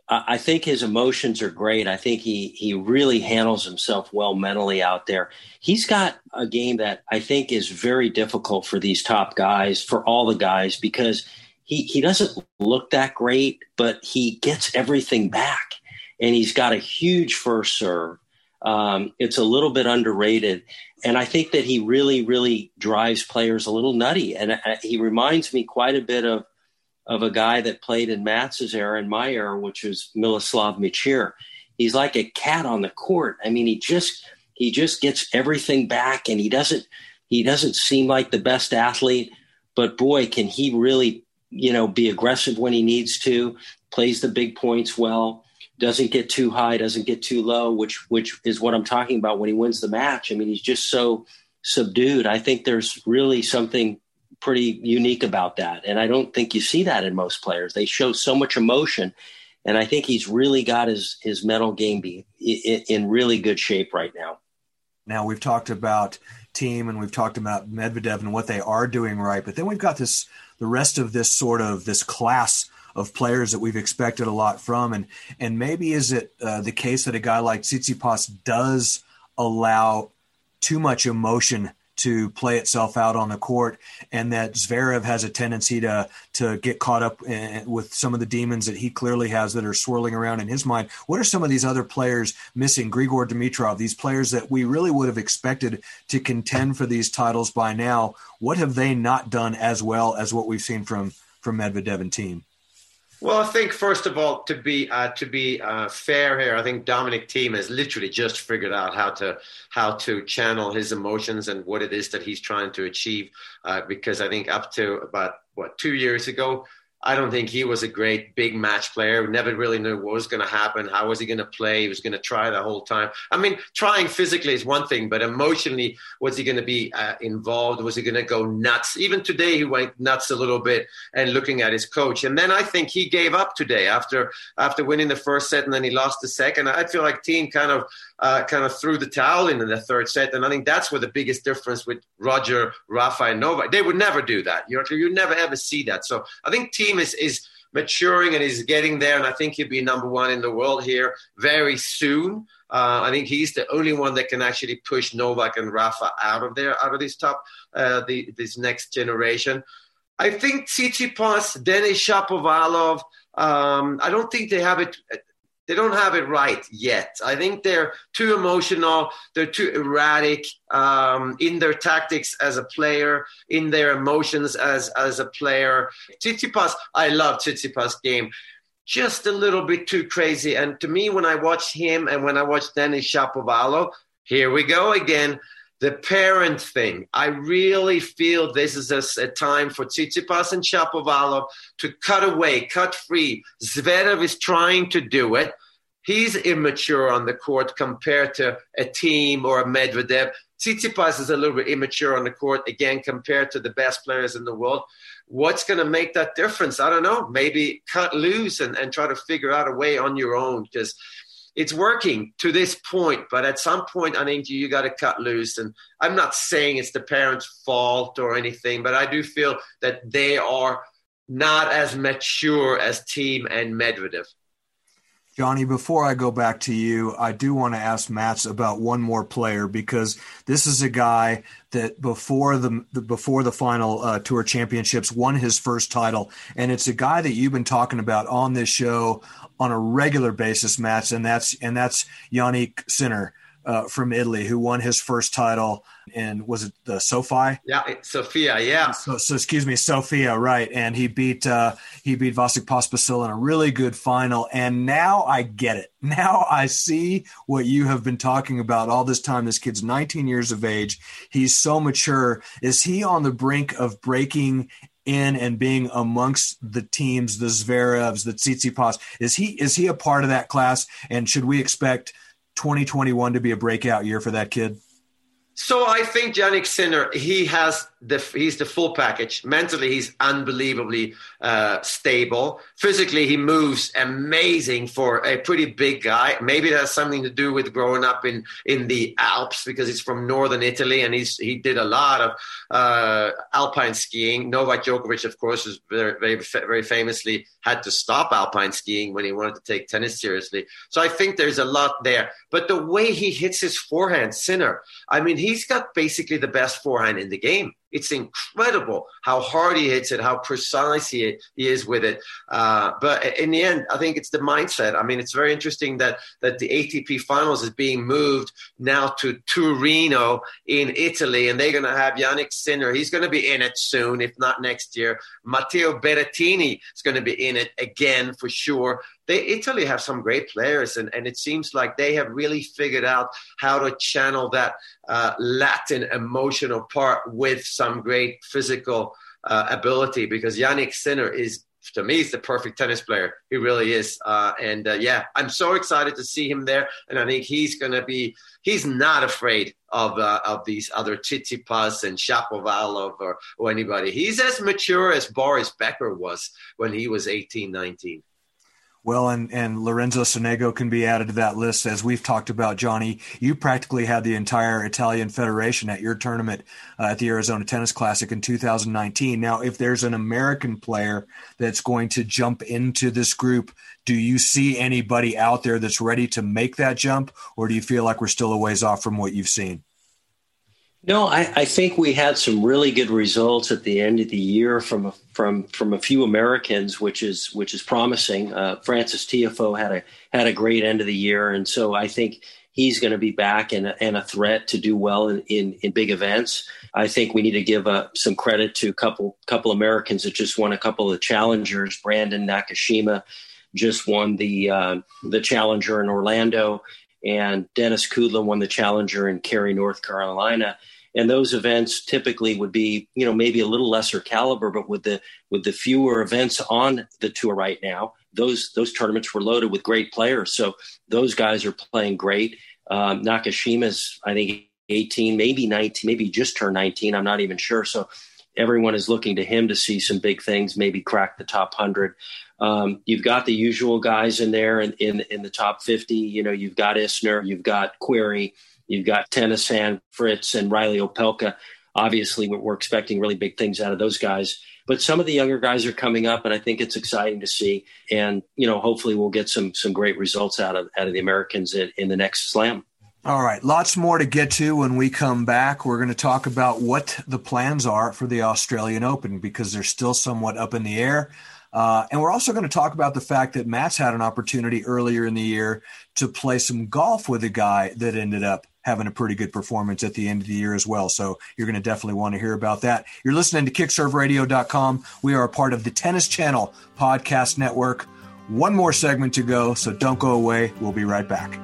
I think his emotions are great. I think he he really handles himself well mentally out there. He's got a game that I think is very difficult for these top guys, for all the guys, because he, he doesn't look that great, but he gets everything back. And he's got a huge first serve. Um, it's a little bit underrated. And I think that he really, really drives players a little nutty. And uh, he reminds me quite a bit of of a guy that played in Matz's era and my era, which was Miloslav Michir. He's like a cat on the court. I mean, he just he just gets everything back, and he doesn't he doesn't seem like the best athlete, but boy, can he really, you know, be aggressive when he needs to, plays the big points well, doesn't get too high, doesn't get too low, which which is what I'm talking about when he wins the match. I mean, he's just so subdued. I think there's really something pretty unique about that. And I don't think you see that in most players. They show so much emotion. And I think he's really got his, his mental game be in, in really good shape right now. Now we've talked about Thiem and we've talked about Medvedev and what they are doing right. But then we've got this, the rest of this sort of this class of players that we've expected a lot from. And, and maybe is it uh, the case that a guy like Tsitsipas does allow too much emotion to play itself out on the court, and that Zverev has a tendency to to get caught up in, with some of the demons that he clearly has that are swirling around in his mind. What are some of these other players missing? Grigor Dimitrov, these players that we really would have expected to contend for these titles by now. What have they not done as well as what we've seen from from Medvedev and Thiem? Well, I think first of all, to be uh, to be uh, fair here, I think Dominic Thiem has literally just figured out how to how to channel his emotions and what it is that he's trying to achieve. Uh, because I think up to about what two years ago, I don't think he was a great big match player. We never really knew what was going to happen. How was he going to play? He was going to try the whole time. I mean, trying physically is one thing, but emotionally, was he going to be uh, involved? Was he going to go nuts? Even today, he went nuts a little bit and looking at his coach. And then I think he gave up today after after winning the first set, and then he lost the second. I feel like Thiem kind of uh, kind of threw the towel in in the third set, and I think that's where the biggest difference with Roger, Rafa, and Novak. They would never do that. You know, you never ever see that. So I think Thiem is is maturing and he's getting there, and I think he'll be number one in the world here very soon. Uh, I think he's the only one that can actually push Novak and Rafa out of there, out of this top, uh, the this next generation. I think Tsitsipas, Denis Shapovalov, um, I don't think they have it. They don't have it right yet. I think they're too emotional. They're too erratic um, in their tactics as a player, in their emotions as, as a player. Tsitsipas, I love Tsitsipas' game. Just a little bit too crazy. And to me, when I watch him and when I watch Denis Shapovalov, here we go again. The parent thing. I really feel this is a, a time for Tsitsipas and Shapovalov to cut away, cut free. Zverev is trying to do it. He's immature on the court compared to a Thiem or a Medvedev. Tsitsipas is a little bit immature on the court, again, compared to the best players in the world. What's going to make that difference? I don't know. Maybe cut loose and, and try to figure out a way on your own, because it's working to this point, but at some point, I think you, you got to cut loose. And I'm not saying it's the parents' fault or anything, but I do feel that they are not as mature as Thiem and Medvedev. Johnny, before I go back to you, I do want to ask Mats about one more player, because this is a guy that before the, the before the final uh, Tour Championships won his first title, and it's a guy that you've been talking about on this show on a regular basis, Mats, and that's and that's Jannik Sinner uh, from Italy, who won his first title. And was it the SoFi? Yeah, Sofia. Yeah. So, so excuse me, Sofia, right? And he beat uh, he beat Vasek Pospisil in a really good final. And now I get it. Now I see what you have been talking about all this time. This kid's nineteen years of age. He's so mature. Is he on the brink of breaking in and being amongst the teams, the Zverevs, the Tsitsipas? Is he is he a part of that class? And should we expect twenty twenty-one to be a breakout year for that kid? So I think Jannik Sinner, he has the he's the full package. Mentally, he's unbelievably uh, stable. Physically, he moves amazing for a pretty big guy. Maybe that has something to do with growing up in, in the Alps, because he's from northern Italy and he's he did a lot of uh, alpine skiing. Novak Djokovic, of course, is very, very very famously had to stop alpine skiing when he wanted to take tennis seriously. So I think there's a lot there. But the way he hits his forehand, Sinner, I mean, he's got basically the best forehand in the game. It's incredible how hard he hits it, how precise he, he is with it. Uh, but in the end, I think it's the mindset. I mean, it's very interesting that that the A T P Finals is being moved now to Torino in Italy, and they're going to have Jannik Sinner. He's going to be in it soon, if not next year. Matteo Berrettini is going to be in it again for sure. They, Italy have some great players, and, and it seems like they have really figured out how to channel that uh, Latin emotional part with some great physical uh, ability, because Jannik Sinner is, to me, is the perfect tennis player. He really is. Uh, and, uh, yeah, I'm so excited to see him there, and I think he's going to be – he's not afraid of uh, of these other Tsitsipas and Shapovalov or, or anybody. He's as mature as Boris Becker was when he was eighteen, nineteen. Well, and, and Lorenzo Sonego can be added to that list. As we've talked about, Johnny, you practically had the entire Italian Federation at your tournament uh, at the Arizona Tennis Classic in two thousand nineteen. Now, if there's an American player that's going to jump into this group, do you see anybody out there that's ready to make that jump, or do you feel like we're still a ways off from what you've seen? No, I, I think we had some really good results at the end of the year from from from a few Americans, which is which is promising. Uh, Francis Tiafoe had a had a great end of the year, and so I think he's going to be back and, and a threat to do well in, in, in big events. I think we need to give uh, some credit to a couple couple Americans that just won a couple of the challengers. Brandon Nakashima just won the uh, the challenger in Orlando, and Dennis Kudla won the challenger in Cary, North Carolina. And those events typically would be, you know, maybe a little lesser caliber, but with the with the fewer events on the tour right now, those those tournaments were loaded with great players. So those guys are playing great. Um, Nakashima's, I think, eighteen, maybe nineteen, maybe just turned nineteen. I'm not even sure. So everyone is looking to him to see some big things, maybe crack the top one hundred. Um, you've got the usual guys in there in, in, in the top fifty. You know, you've got Isner, you've got Query, you've got Tennishan, Fritz, and Riley Opelka. Obviously, we're expecting really big things out of those guys. But some of the younger guys are coming up, and I think it's exciting to see. And, you know, hopefully we'll get some some great results out of out of the Americans in, in the next slam. All right, lots more to get to when we come back. We're going to talk about what the plans are for the Australian Open, because they're still somewhat up in the air. Uh, and we're also going to talk about the fact that Matt's had an opportunity earlier in the year to play some golf with a guy that ended up having a pretty good performance at the end of the year as well. So you're going to definitely want to hear about that. You're listening to kick serve radio dot com. We are a part of the Tennis Channel Podcast Network. One more segment to go, so don't go away. We'll be right back.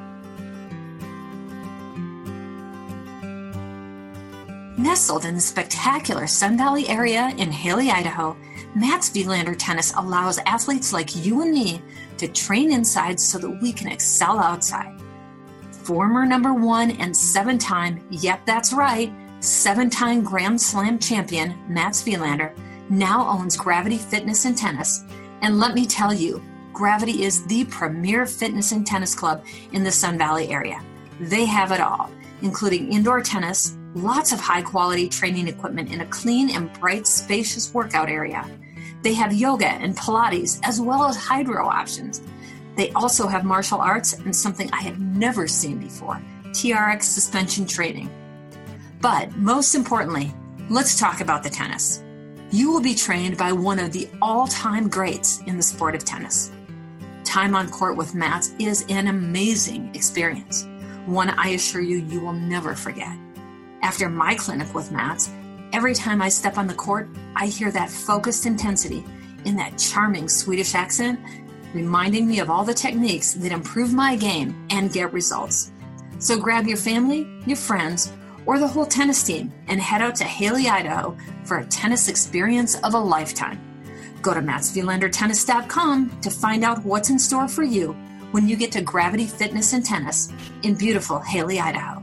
Nestled in the spectacular Sun Valley area in Haley, Idaho, Mats Wilander Tennis allows athletes like you and me to train inside so that we can excel outside. Former number one and seven-time, yep, that's right, seven-time Grand Slam champion Mats Wilander now owns Gravity Fitness and Tennis. And let me tell you, Gravity is the premier fitness and tennis club in the Sun Valley area. They have it all, including indoor tennis, lots of high-quality training equipment in a clean and bright, spacious workout area. They have yoga and Pilates, as well as hydro options. They also have martial arts and something I had never seen before, T R X suspension training. But most importantly, let's talk about the tennis. You will be trained by one of the all-time greats in the sport of tennis. Time on court with Mats is an amazing experience, one I assure you you will never forget. After my clinic with Mats, every time I step on the court, I hear that focused intensity in that charming Swedish accent, reminding me of all the techniques that improve my game and get results. So grab your family, your friends, or the whole tennis team and head out to Haley, Idaho for a tennis experience of a lifetime. Go to mats wilander tennis dot com to find out what's in store for you when you get to Gravity Fitness and Tennis in beautiful Haley, Idaho.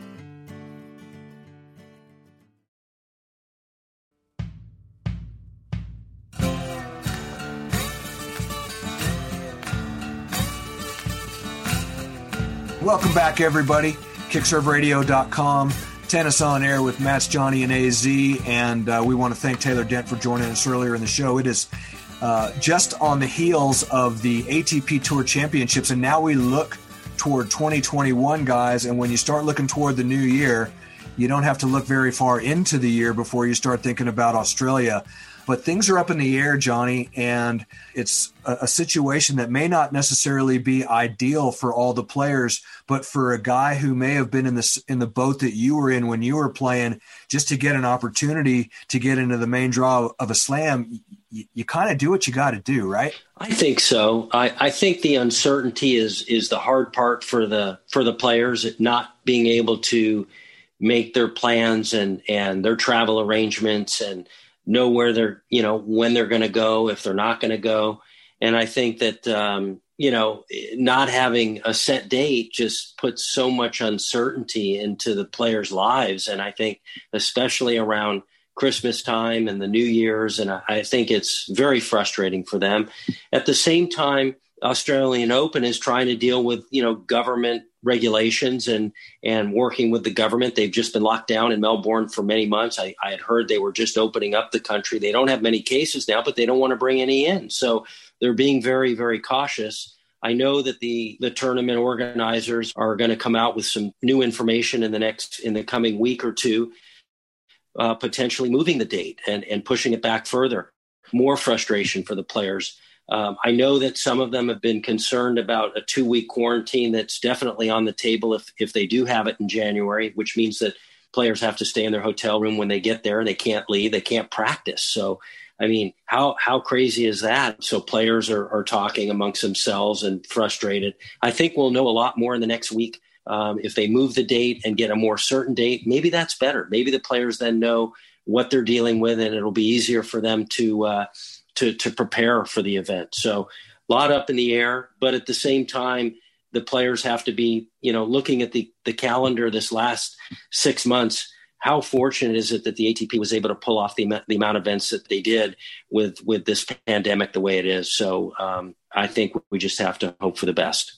Welcome back, everybody. kick serve radio dot com. Tennis on Air with Mats, Johnny, and A Z, and uh, we want to thank Taylor Dent for joining us earlier in the show. It is uh, just on the heels of the A T P Tour Championships, and now we look toward twenty twenty-one, guys, and when you start looking toward the new year, you don't have to look very far into the year before you start thinking about Australia. But things are up in the air, Johnny, and it's a, a situation that may not necessarily be ideal for all the players, but for a guy who may have been in the, in the boat that you were in when you were playing, just to get an opportunity to get into the main draw of a slam, you, you kind of do what you got to do, right? I think so. I, I think the uncertainty is is the hard part for the for the players, not being able to make their plans and, and their travel arrangements and know where they're, you know, when they're going to go, if they're not going to go. And I think that, um, you know, not having a set date just puts so much uncertainty into the players' lives. And I think especially around Christmas time and the New Year's, and I, I think it's very frustrating for them. At the same time, Australian Open is trying to deal with, you know, government regulations and and working with the government. They've just been locked down in Melbourne for many months. I, I had heard they were just opening up the country. They don't have many cases now, but they don't want to bring any in. So they're being very, very cautious. I know that the the tournament organizers are going to come out with some new information in the next in the coming week or two, uh, potentially moving the date and, and pushing it back further. More frustration for the players. Um, I know that some of them have been concerned about a two-week quarantine that's definitely on the table if, if they do have it in January, which means that players have to stay in their hotel room when they get there and they can't leave, they can't practice. So, I mean, how how crazy is that? So players are, are talking amongst themselves and frustrated. I think we'll know a lot more in the next week. Um, if they move the date and get a more certain date, maybe that's better. Maybe the players then know what they're dealing with and it'll be easier for them to uh, to to prepare for the event. So a lot up in the air, but at the same time, the players have to be, you know, looking at the, the calendar this last six months. How fortunate is it that the A T P was able to pull off the, the amount of events that they did with, with this pandemic the way it is? So um, I think we just have to hope for the best.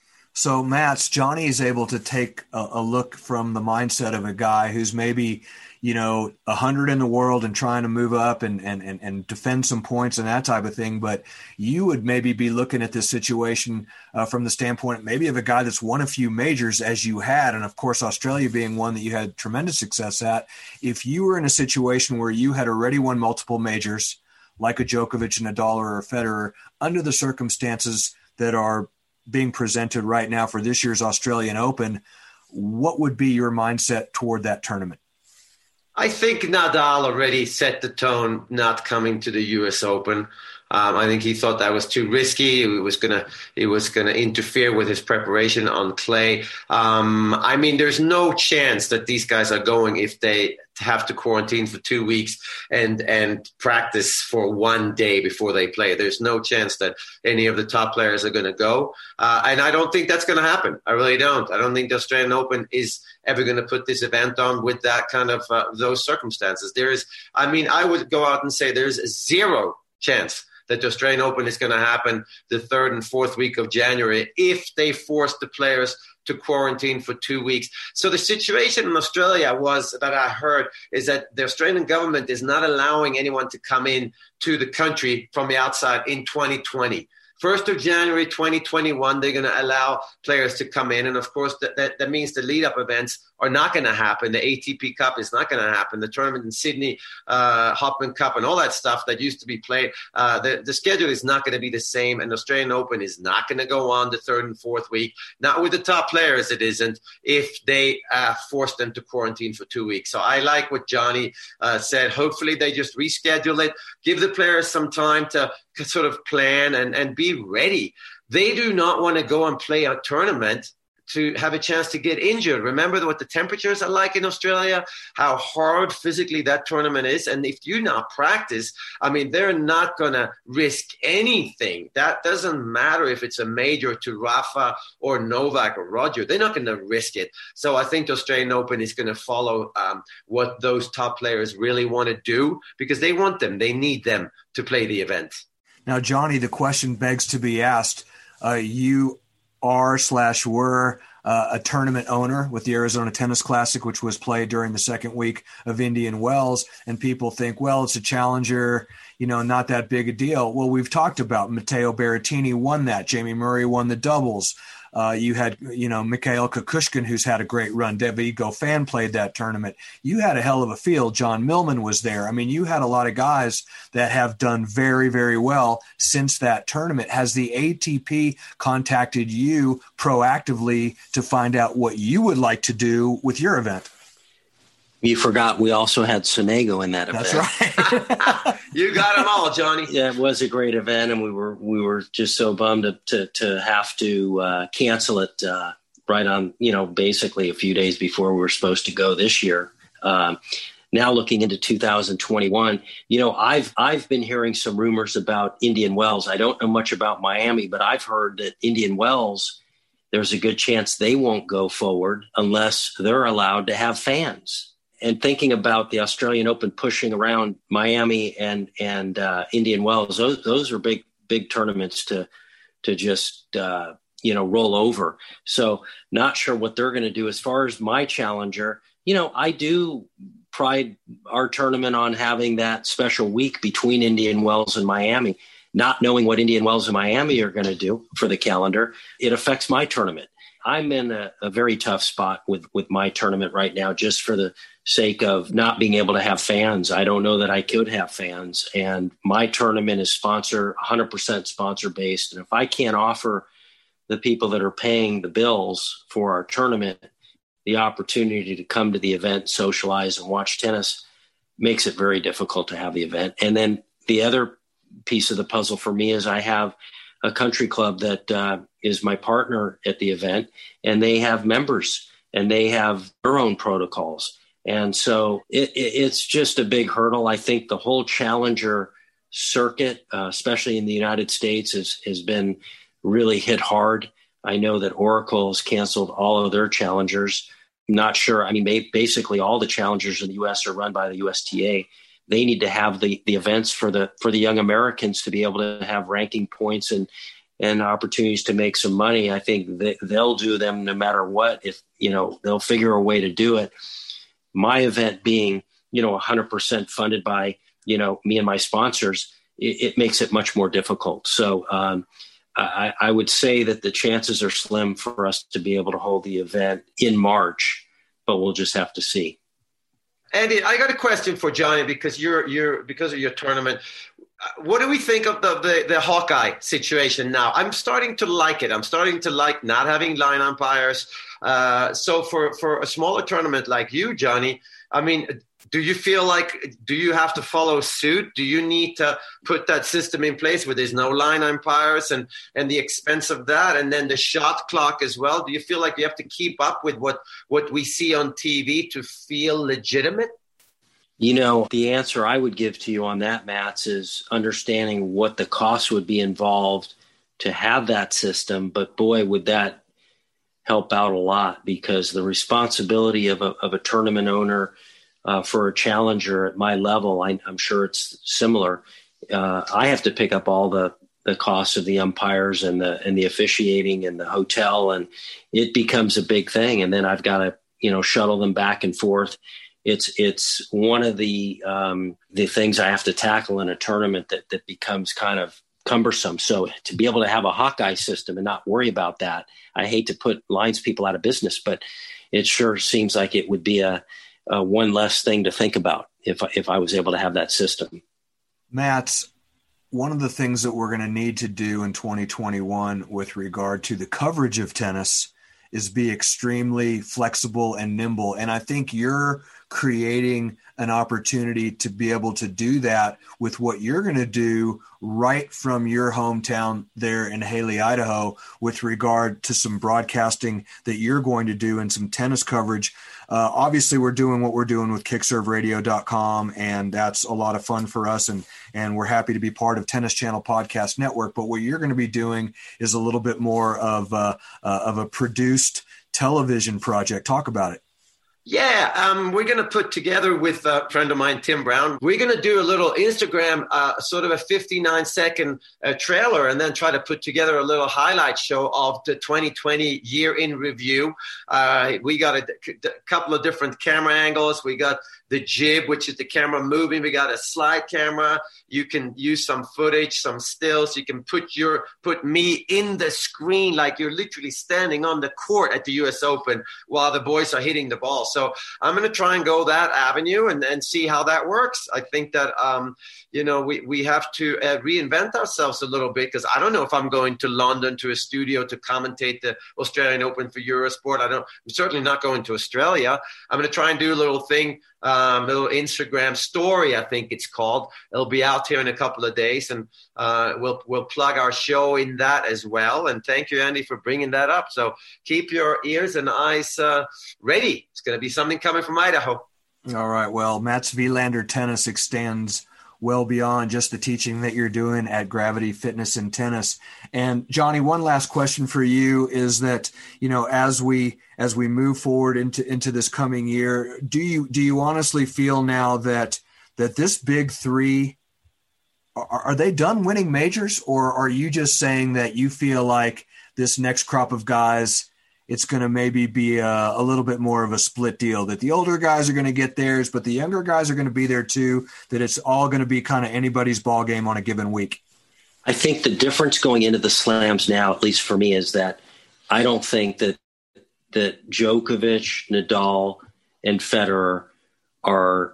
So, Mats, Johnny is able to take a, a look from the mindset of a guy who's maybe, you know, a hundred in the world and trying to move up and, and, and, and defend some points and that type of thing. But you would maybe be looking at this situation uh, from the standpoint maybe of a guy that's won a few majors as you had. And of course, Australia being one that you had tremendous success at. If you were in a situation where you had already won multiple majors, like a Djokovic, Nadal, or a Federer, under the circumstances that are being presented right now for this year's Australian Open, what would be your mindset toward that tournament? I think Nadal already set the tone not coming to the U S Open. Um, I think he thought that was too risky. It was gonna, it was gonna interfere with his preparation on clay. Um, I mean, there's no chance that these guys are going if they have to quarantine for two weeks and and practice for one day before they play. There's no chance that any of the top players are going to go, uh, and I don't think that's going to happen. I really don't. I don't think the Australian Open is ever going to put this event on with that kind of uh, those circumstances. There is, I mean, I would go out and say there's zero chance that the Australian Open is going to happen the third and fourth week of January if they force the players to quarantine for two weeks. So the situation in Australia was, that I heard, is that the Australian government is not allowing anyone to come in to the country from the outside in twenty twenty. first of January twenty twenty-one, they're going to allow players to come in. And, of course, that, that, that means the lead-up events are not going to happen. The A T P Cup is not going to happen. The tournament in Sydney, uh, Hopman Cup, and all that stuff that used to be played, uh, the, the schedule is not going to be the same. And the Australian Open is not going to go on the third and fourth week. Not with the top players, it isn't, if they uh, force them to quarantine for two weeks. So I like what Johnny uh, said. Hopefully they just reschedule it, give the players some time to sort of plan and, and be ready. They do not want to go and play a tournament to have a chance to get injured. Remember what the temperatures are like in Australia, how hard physically that tournament is. And if you not practice, I mean, they're not going to risk anything. That doesn't matter if it's a major to Rafa or Novak or Roger. They're not going to risk it. So I think the Australian Open is going to follow um, what those top players really want to do, because they want them. They need them to play the event. Now, Johnny, the question begs to be asked. Uh, you are slash were uh, a tournament owner with the Arizona Tennis Classic, which was played during the second week of Indian Wells. And people think, well, it's a challenger, you know, not that big a deal. Well, we've talked about Matteo Berrettini won that. Jamie Murray won the doubles. Uh, you had, you know, Mikhail Kukushkin, who's had a great run. David Goffin played that tournament. You had a hell of a field. John Millman was there. I mean, you had a lot of guys that have done very, very well since that tournament. Has the A T P contacted you proactively to find out what you would like to do with your event? You forgot we also had Sonego in that event. That's right. You got them all, Johnny. Yeah, it was a great event, and we were we were just so bummed to to, to have to uh, cancel it uh, right on, you know, basically a few days before we were supposed to go this year. Um, now looking into two thousand twenty-one, you know, I've I've been hearing some rumors about Indian Wells. I don't know much about Miami, but I've heard that Indian Wells, there's a good chance they won't go forward unless they're allowed to have fans. And thinking about the Australian Open pushing around Miami and and uh, Indian Wells, those those are big big tournaments to to just uh, you know roll over. So not sure what they're going to do. As far as my challenger, you know, I do pride our tournament on having that special week between Indian Wells and Miami. Not knowing what Indian Wells and Miami are going to do for the calendar, it affects my tournament. I'm in a, a very tough spot with, with my tournament right now, just for the sake of not being able to have fans. I don't know that I could have fans. And my tournament is sponsor, one hundred percent sponsor based. And if I can't offer the people that are paying the bills for our tournament the opportunity to come to the event, socialize, and watch tennis, makes it very difficult to have the event. And then the other piece of the puzzle for me is I have a country club that uh, is my partner at the event, and they have members and they have their own protocols. And so it, it, it's just a big hurdle. I think the whole challenger circuit, uh, especially in the United States, has, has been really hit hard. I know that Oracle has canceled all of their challengers. I'm not sure. I mean, basically all the challengers in the U S are run by the U S T A. They need to have the, the events for the for the young Americans to be able to have ranking points and and opportunities to make some money. I think they, they'll do them no matter what. If, you know, they'll figure a way to do it. My event being, you know, one hundred percent funded by, you know, me and my sponsors, it, it makes it much more difficult. So um, I, I would say that the chances are slim for us to be able to hold the event in March, but we'll just have to see. Andy, I got a question for Johnny because you're you're because of your tournament. What do we think of the, the the Hawkeye situation now? I'm starting to like it. I'm starting to like not having line umpires. Uh, so for for a smaller tournament like you, Johnny, I mean, do you feel like, do you have to follow suit? Do you need to put that system in place where there's no line umpires and, and the expense of that, and then the shot clock as well? Do you feel like you have to keep up with what, what we see on T V to feel legitimate? You know, the answer I would give to you on that, Mats, is understanding what the cost would be involved to have that system. But boy, would that help out a lot, because the responsibility of a, of a tournament owner Uh, for a challenger at my level, I, I'm sure it's similar, uh, I have to pick up all the, the costs of the umpires and the, and the officiating and the hotel, and it becomes a big thing. And then I've got to, you know, shuttle them back and forth. It's, it's one of the, um, the things I have to tackle in a tournament that, that becomes kind of cumbersome. So to be able to have a Hawkeye system and not worry about that, I hate to put lines people out of business, but it sure seems like it would be a, a one less thing to think about if, if I was able to have that system. Matt, one of the things that we're going to need to do in twenty twenty-one with regard to the coverage of tennis is be extremely flexible and nimble. And I think you're creating an opportunity to be able to do that with what you're going to do right from your hometown there in Haley, Idaho, with regard to some broadcasting that you're going to do and some tennis coverage. Uh, obviously, we're doing what we're doing with kick serve radio dot com, and that's a lot of fun for us, and, and we're happy to be part of Tennis Channel Podcast Network. But what you're going to be doing is a little bit more of a, uh, of a produced television project. Talk about it. Yeah, um, we're going to put together with a friend of mine, Tim Brown, we're going to do a little Instagram, uh, sort of a fifty-nine second uh, trailer, and then try to put together a little highlight show of the twenty twenty year in review. Uh, we got a, a couple of different camera angles. We got the jib, which is the camera moving. We got a slide camera. You can use some footage, some stills. You can put your put me in the screen like you're literally standing on the court at the U S Open while the boys are hitting the ball. So I'm going to try and go that avenue and, and see how that works. I think that, um, you know, we, we have to uh, reinvent ourselves a little bit, because I don't know if I'm going to London to a studio to commentate the Australian Open for Eurosport. I don't, I'm certainly not going to Australia. I'm going to try and do a little thing, um, a little Instagram story, I think it's called. It'll be out here in a couple of days, and uh, we'll we'll plug our show in that as well. And thank you, Andy, for bringing that up. So keep your ears and eyes uh, ready. It's going to be something coming from Idaho. All right. Well, Mats Wilander Tennis extends well beyond just the teaching that you're doing at Gravity Fitness and Tennis. And Johnny, one last question for you is that, you know, as we as we move forward into into this coming year, do you do you honestly feel now that that this big three, are, are they done winning majors, or are you just saying that you feel like this next crop of guys, it's going to maybe be a, a little bit more of a split deal, that the older guys are going to get theirs, but the younger guys are going to be there too, that it's all going to be kind of anybody's ball game on a given week? I think the difference going into the slams now, at least for me, is that I don't think that that Djokovic, Nadal, and Federer are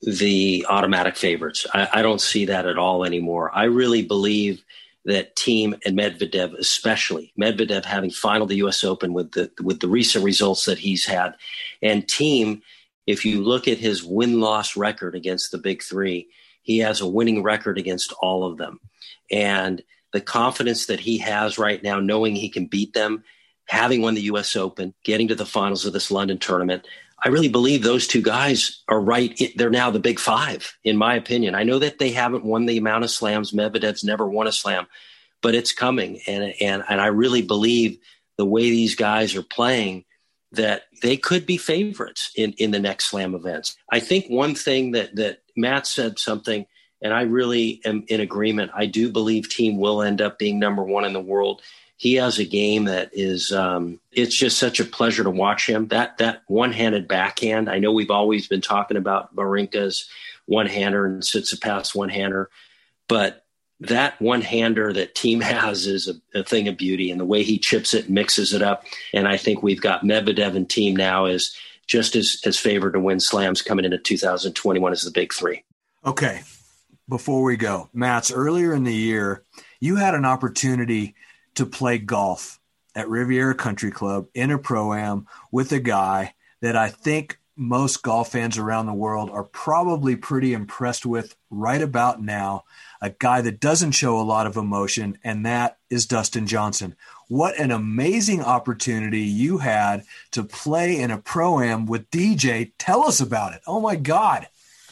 the automatic favorites. I, I don't see that at all anymore. I really believe that Thiem and Medvedev, especially Medvedev having finaled the U S Open with the with the recent results that he's had, and Thiem, if you look at his win-loss record against the big three, he has a winning record against all of them. And the confidence that he has right now, knowing he can beat them, having won the U S Open, getting to the finals of this London tournament, I really believe those two guys are right. They're now the big five, in my opinion. I know that they haven't won the amount of slams. Medvedev's never won a slam, but it's coming. And, and, and I really believe the way these guys are playing, that they could be favorites in, in the next slam events. I think one thing that, that Matt said something, and I really am in agreement. I do believe Thiem will end up being number one in the world. He has a game that is, um, it's just such a pleasure to watch him. That that one-handed backhand, I know we've always been talking about Wawrinka's one-hander and Tsitsipas one-hander, but that one-hander that Thiem has is a, a thing of beauty, and the way he chips it, mixes it up. And I think we've got Medvedev and Thiem now as just as, as favored to win slams coming into two thousand twenty-one as the big three. Okay, before we go, Mats, earlier in the year, you had an opportunity to play golf at Riviera Country Club in a pro-am with a guy that I think most golf fans around the world are probably pretty impressed with right about now, a guy that doesn't show a lot of emotion, and that is Dustin Johnson. What an amazing opportunity you had to play in a pro-am with D J. Tell us about it. Oh, my God.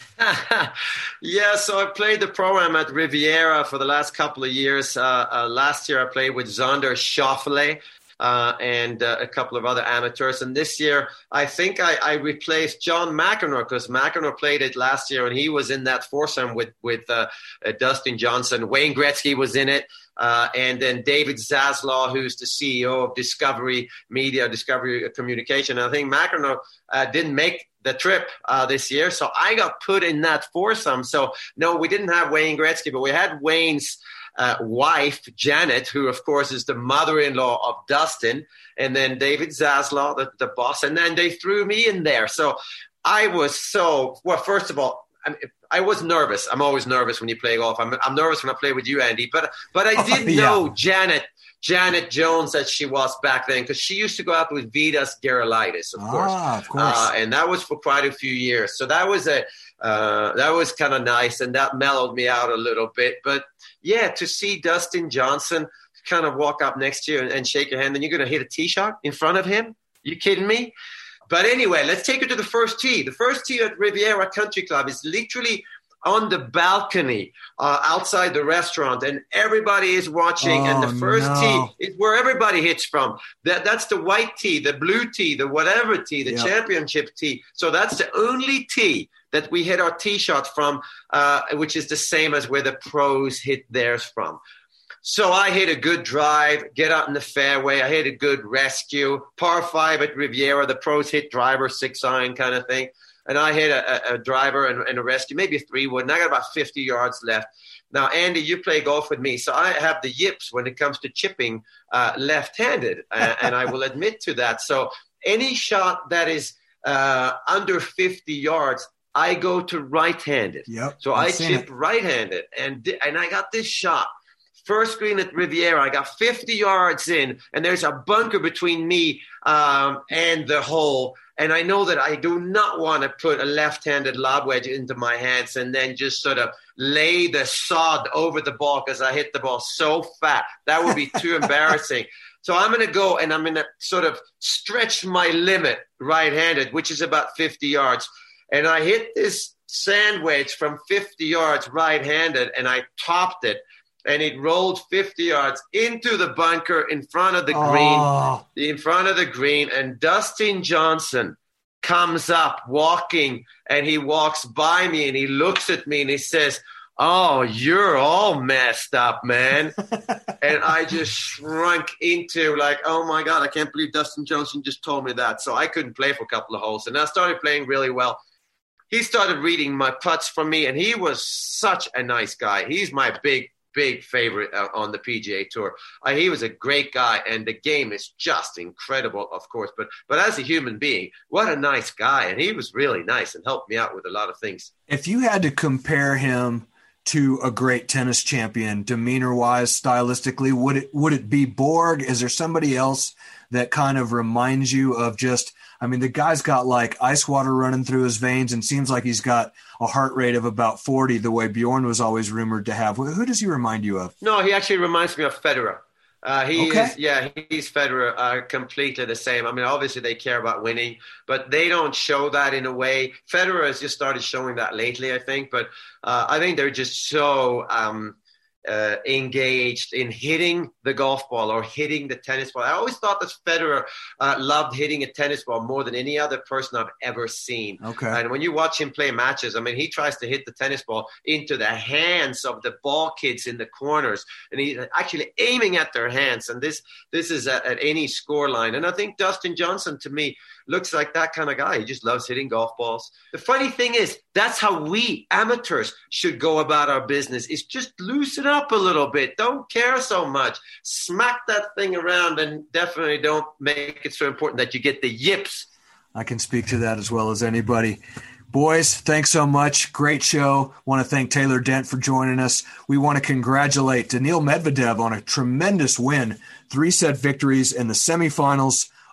Yeah, so I played the program at Riviera for the last couple of years. Uh, uh, last year I played with Xander Schauffele. uh, and uh, a couple of other amateurs. And this year, I think I, I replaced John McEnroe, because McEnroe played it last year, and he was in that foursome with, with uh, uh, Dustin Johnson. Wayne Gretzky was in it. Uh, and then David Zaslav, who's the C E O of Discovery Media, Discovery Communication. I think McEnroe uh, didn't make the trip uh, this year, so I got put in that foursome. So, no, we didn't have Wayne Gretzky, but we had Wayne's uh, wife, Janet, who, of course, is the mother-in-law of Dustin, and then David Zaslav, the, the boss, and then they threw me in there. So I was so – well, first of all, I mean, I was nervous. I'm always nervous when you play golf. I'm, I'm nervous when I play with you, Andy. But but I did yeah. know Janet Janet Jones as she was back then, because she used to go out with Vitas Gerulaitis, of ah, course. Of course. Uh, and that was for quite a few years. So that was a uh, that was kind of nice, and that mellowed me out a little bit. But yeah, to see Dustin Johnson kind of walk up next to you and, and shake your hand, and you're going to hit a tee shot in front of him? You kidding me? But anyway, let's take it to the first tee. The first tee at Riviera Country Club is literally on the balcony uh, outside the restaurant, and everybody is watching. Oh, and the first no. tee is where everybody hits from. That That's the white tee, the blue tee, the whatever tee, the yep. championship tee. So that's the only tee that we hit our tee shot from, uh, which is the same as where the pros hit theirs from. So I hit a good drive, get out in the fairway. I hit a good rescue, par five at Riviera. The pros hit driver, six iron kind of thing. And I hit a, a, a driver and, and a rescue, maybe a three wood. And I got about fifty yards left. Now, Andy, you play golf with me. So I have the yips when it comes to chipping uh, left-handed. uh, and I will admit to that. So any shot that is uh, under fifty yards, I go to right-handed. Yep, so I've I seen chip it. right-handed. And, and I got this shot. First green at Riviera, I got fifty yards in, and there's a bunker between me um, and the hole. And I know that I do not want to put a left-handed lob wedge into my hands and then just sort of lay the sod over the ball because I hit the ball so fat. That would be too embarrassing. So I'm going to go and I'm going to sort of stretch my limit right-handed, which is about fifty yards. And I hit this sand wedge from fifty yards right-handed, and I topped it. And it rolled fifty yards into the bunker in front of the green, oh. in front of the green. And Dustin Johnson comes up walking, and he walks by me, and he looks at me, and he says, "Oh, you're all messed up, man." And I just shrunk into like, oh, my God, I can't believe Dustin Johnson just told me that. So I couldn't play for a couple of holes. And I started playing really well. He started reading my putts from me, and he was such a nice guy. He's my big big favorite uh, on the P G A Tour. Uh, he was a great guy, and the game is just incredible, of course. But but as a human being, what a nice guy. And he was really nice and helped me out with a lot of things. If you had to compare him to a great tennis champion, demeanor-wise, stylistically, would it would it be Borg? Is there somebody else that kind of reminds you of just, I mean, the guy's got like ice water running through his veins and seems like he's got a heart rate of about forty, the way Bjorn was always rumored to have. Who does he remind you of? No, he actually reminds me of Federer. Uh, he okay. is, yeah, he's Federer, uh, completely the same. I mean, obviously they care about winning, but they don't show that in a way. Federer has just started showing that lately, I think. But uh, I think they're just so um, uh, engaged in hitting the golf ball or hitting the tennis ball. I always thought that Federer uh, loved hitting a tennis ball more than any other person I've ever seen. Okay. And when you watch him play matches, I mean, he tries to hit the tennis ball into the hands of the ball kids in the corners, and he's actually aiming at their hands. And this this is at, at any score line. And I think Dustin Johnson, to me, looks like that kind of guy. He just loves hitting golf balls. The funny thing is, that's how we amateurs should go about our business, is just loosen up a little bit. Don't care so much. Smack that thing around, and definitely don't make it so important that you get the yips. I can speak to that as well as anybody. Boys, thanks so much. Great show. Want to thank Taylor Dent for joining us. We want to congratulate Daniil Medvedev on a tremendous win. Three-set victories in the semifinals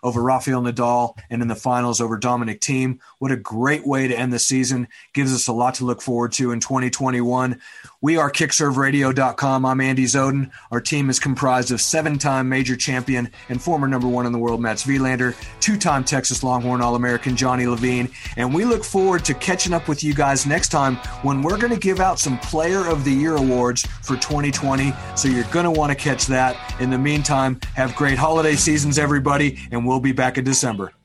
over Rafael Nadal and in the finals over Dominic Thiem. What a great way to end the season. Gives us a lot to look forward to in twenty twenty-one. We are kick serve radio dot com. I'm Andy Zoden. Our team is comprised of seven-time major champion and former number one in the world, Mats Wilander, two-time Texas Longhorn All-American, Johnny Levine, and we look forward to catching up with you guys next time when we're going to give out some Player of the Year awards for twenty twenty, so you're going to want to catch that. In the meantime, have great holiday seasons, everybody, and we'll be back in December.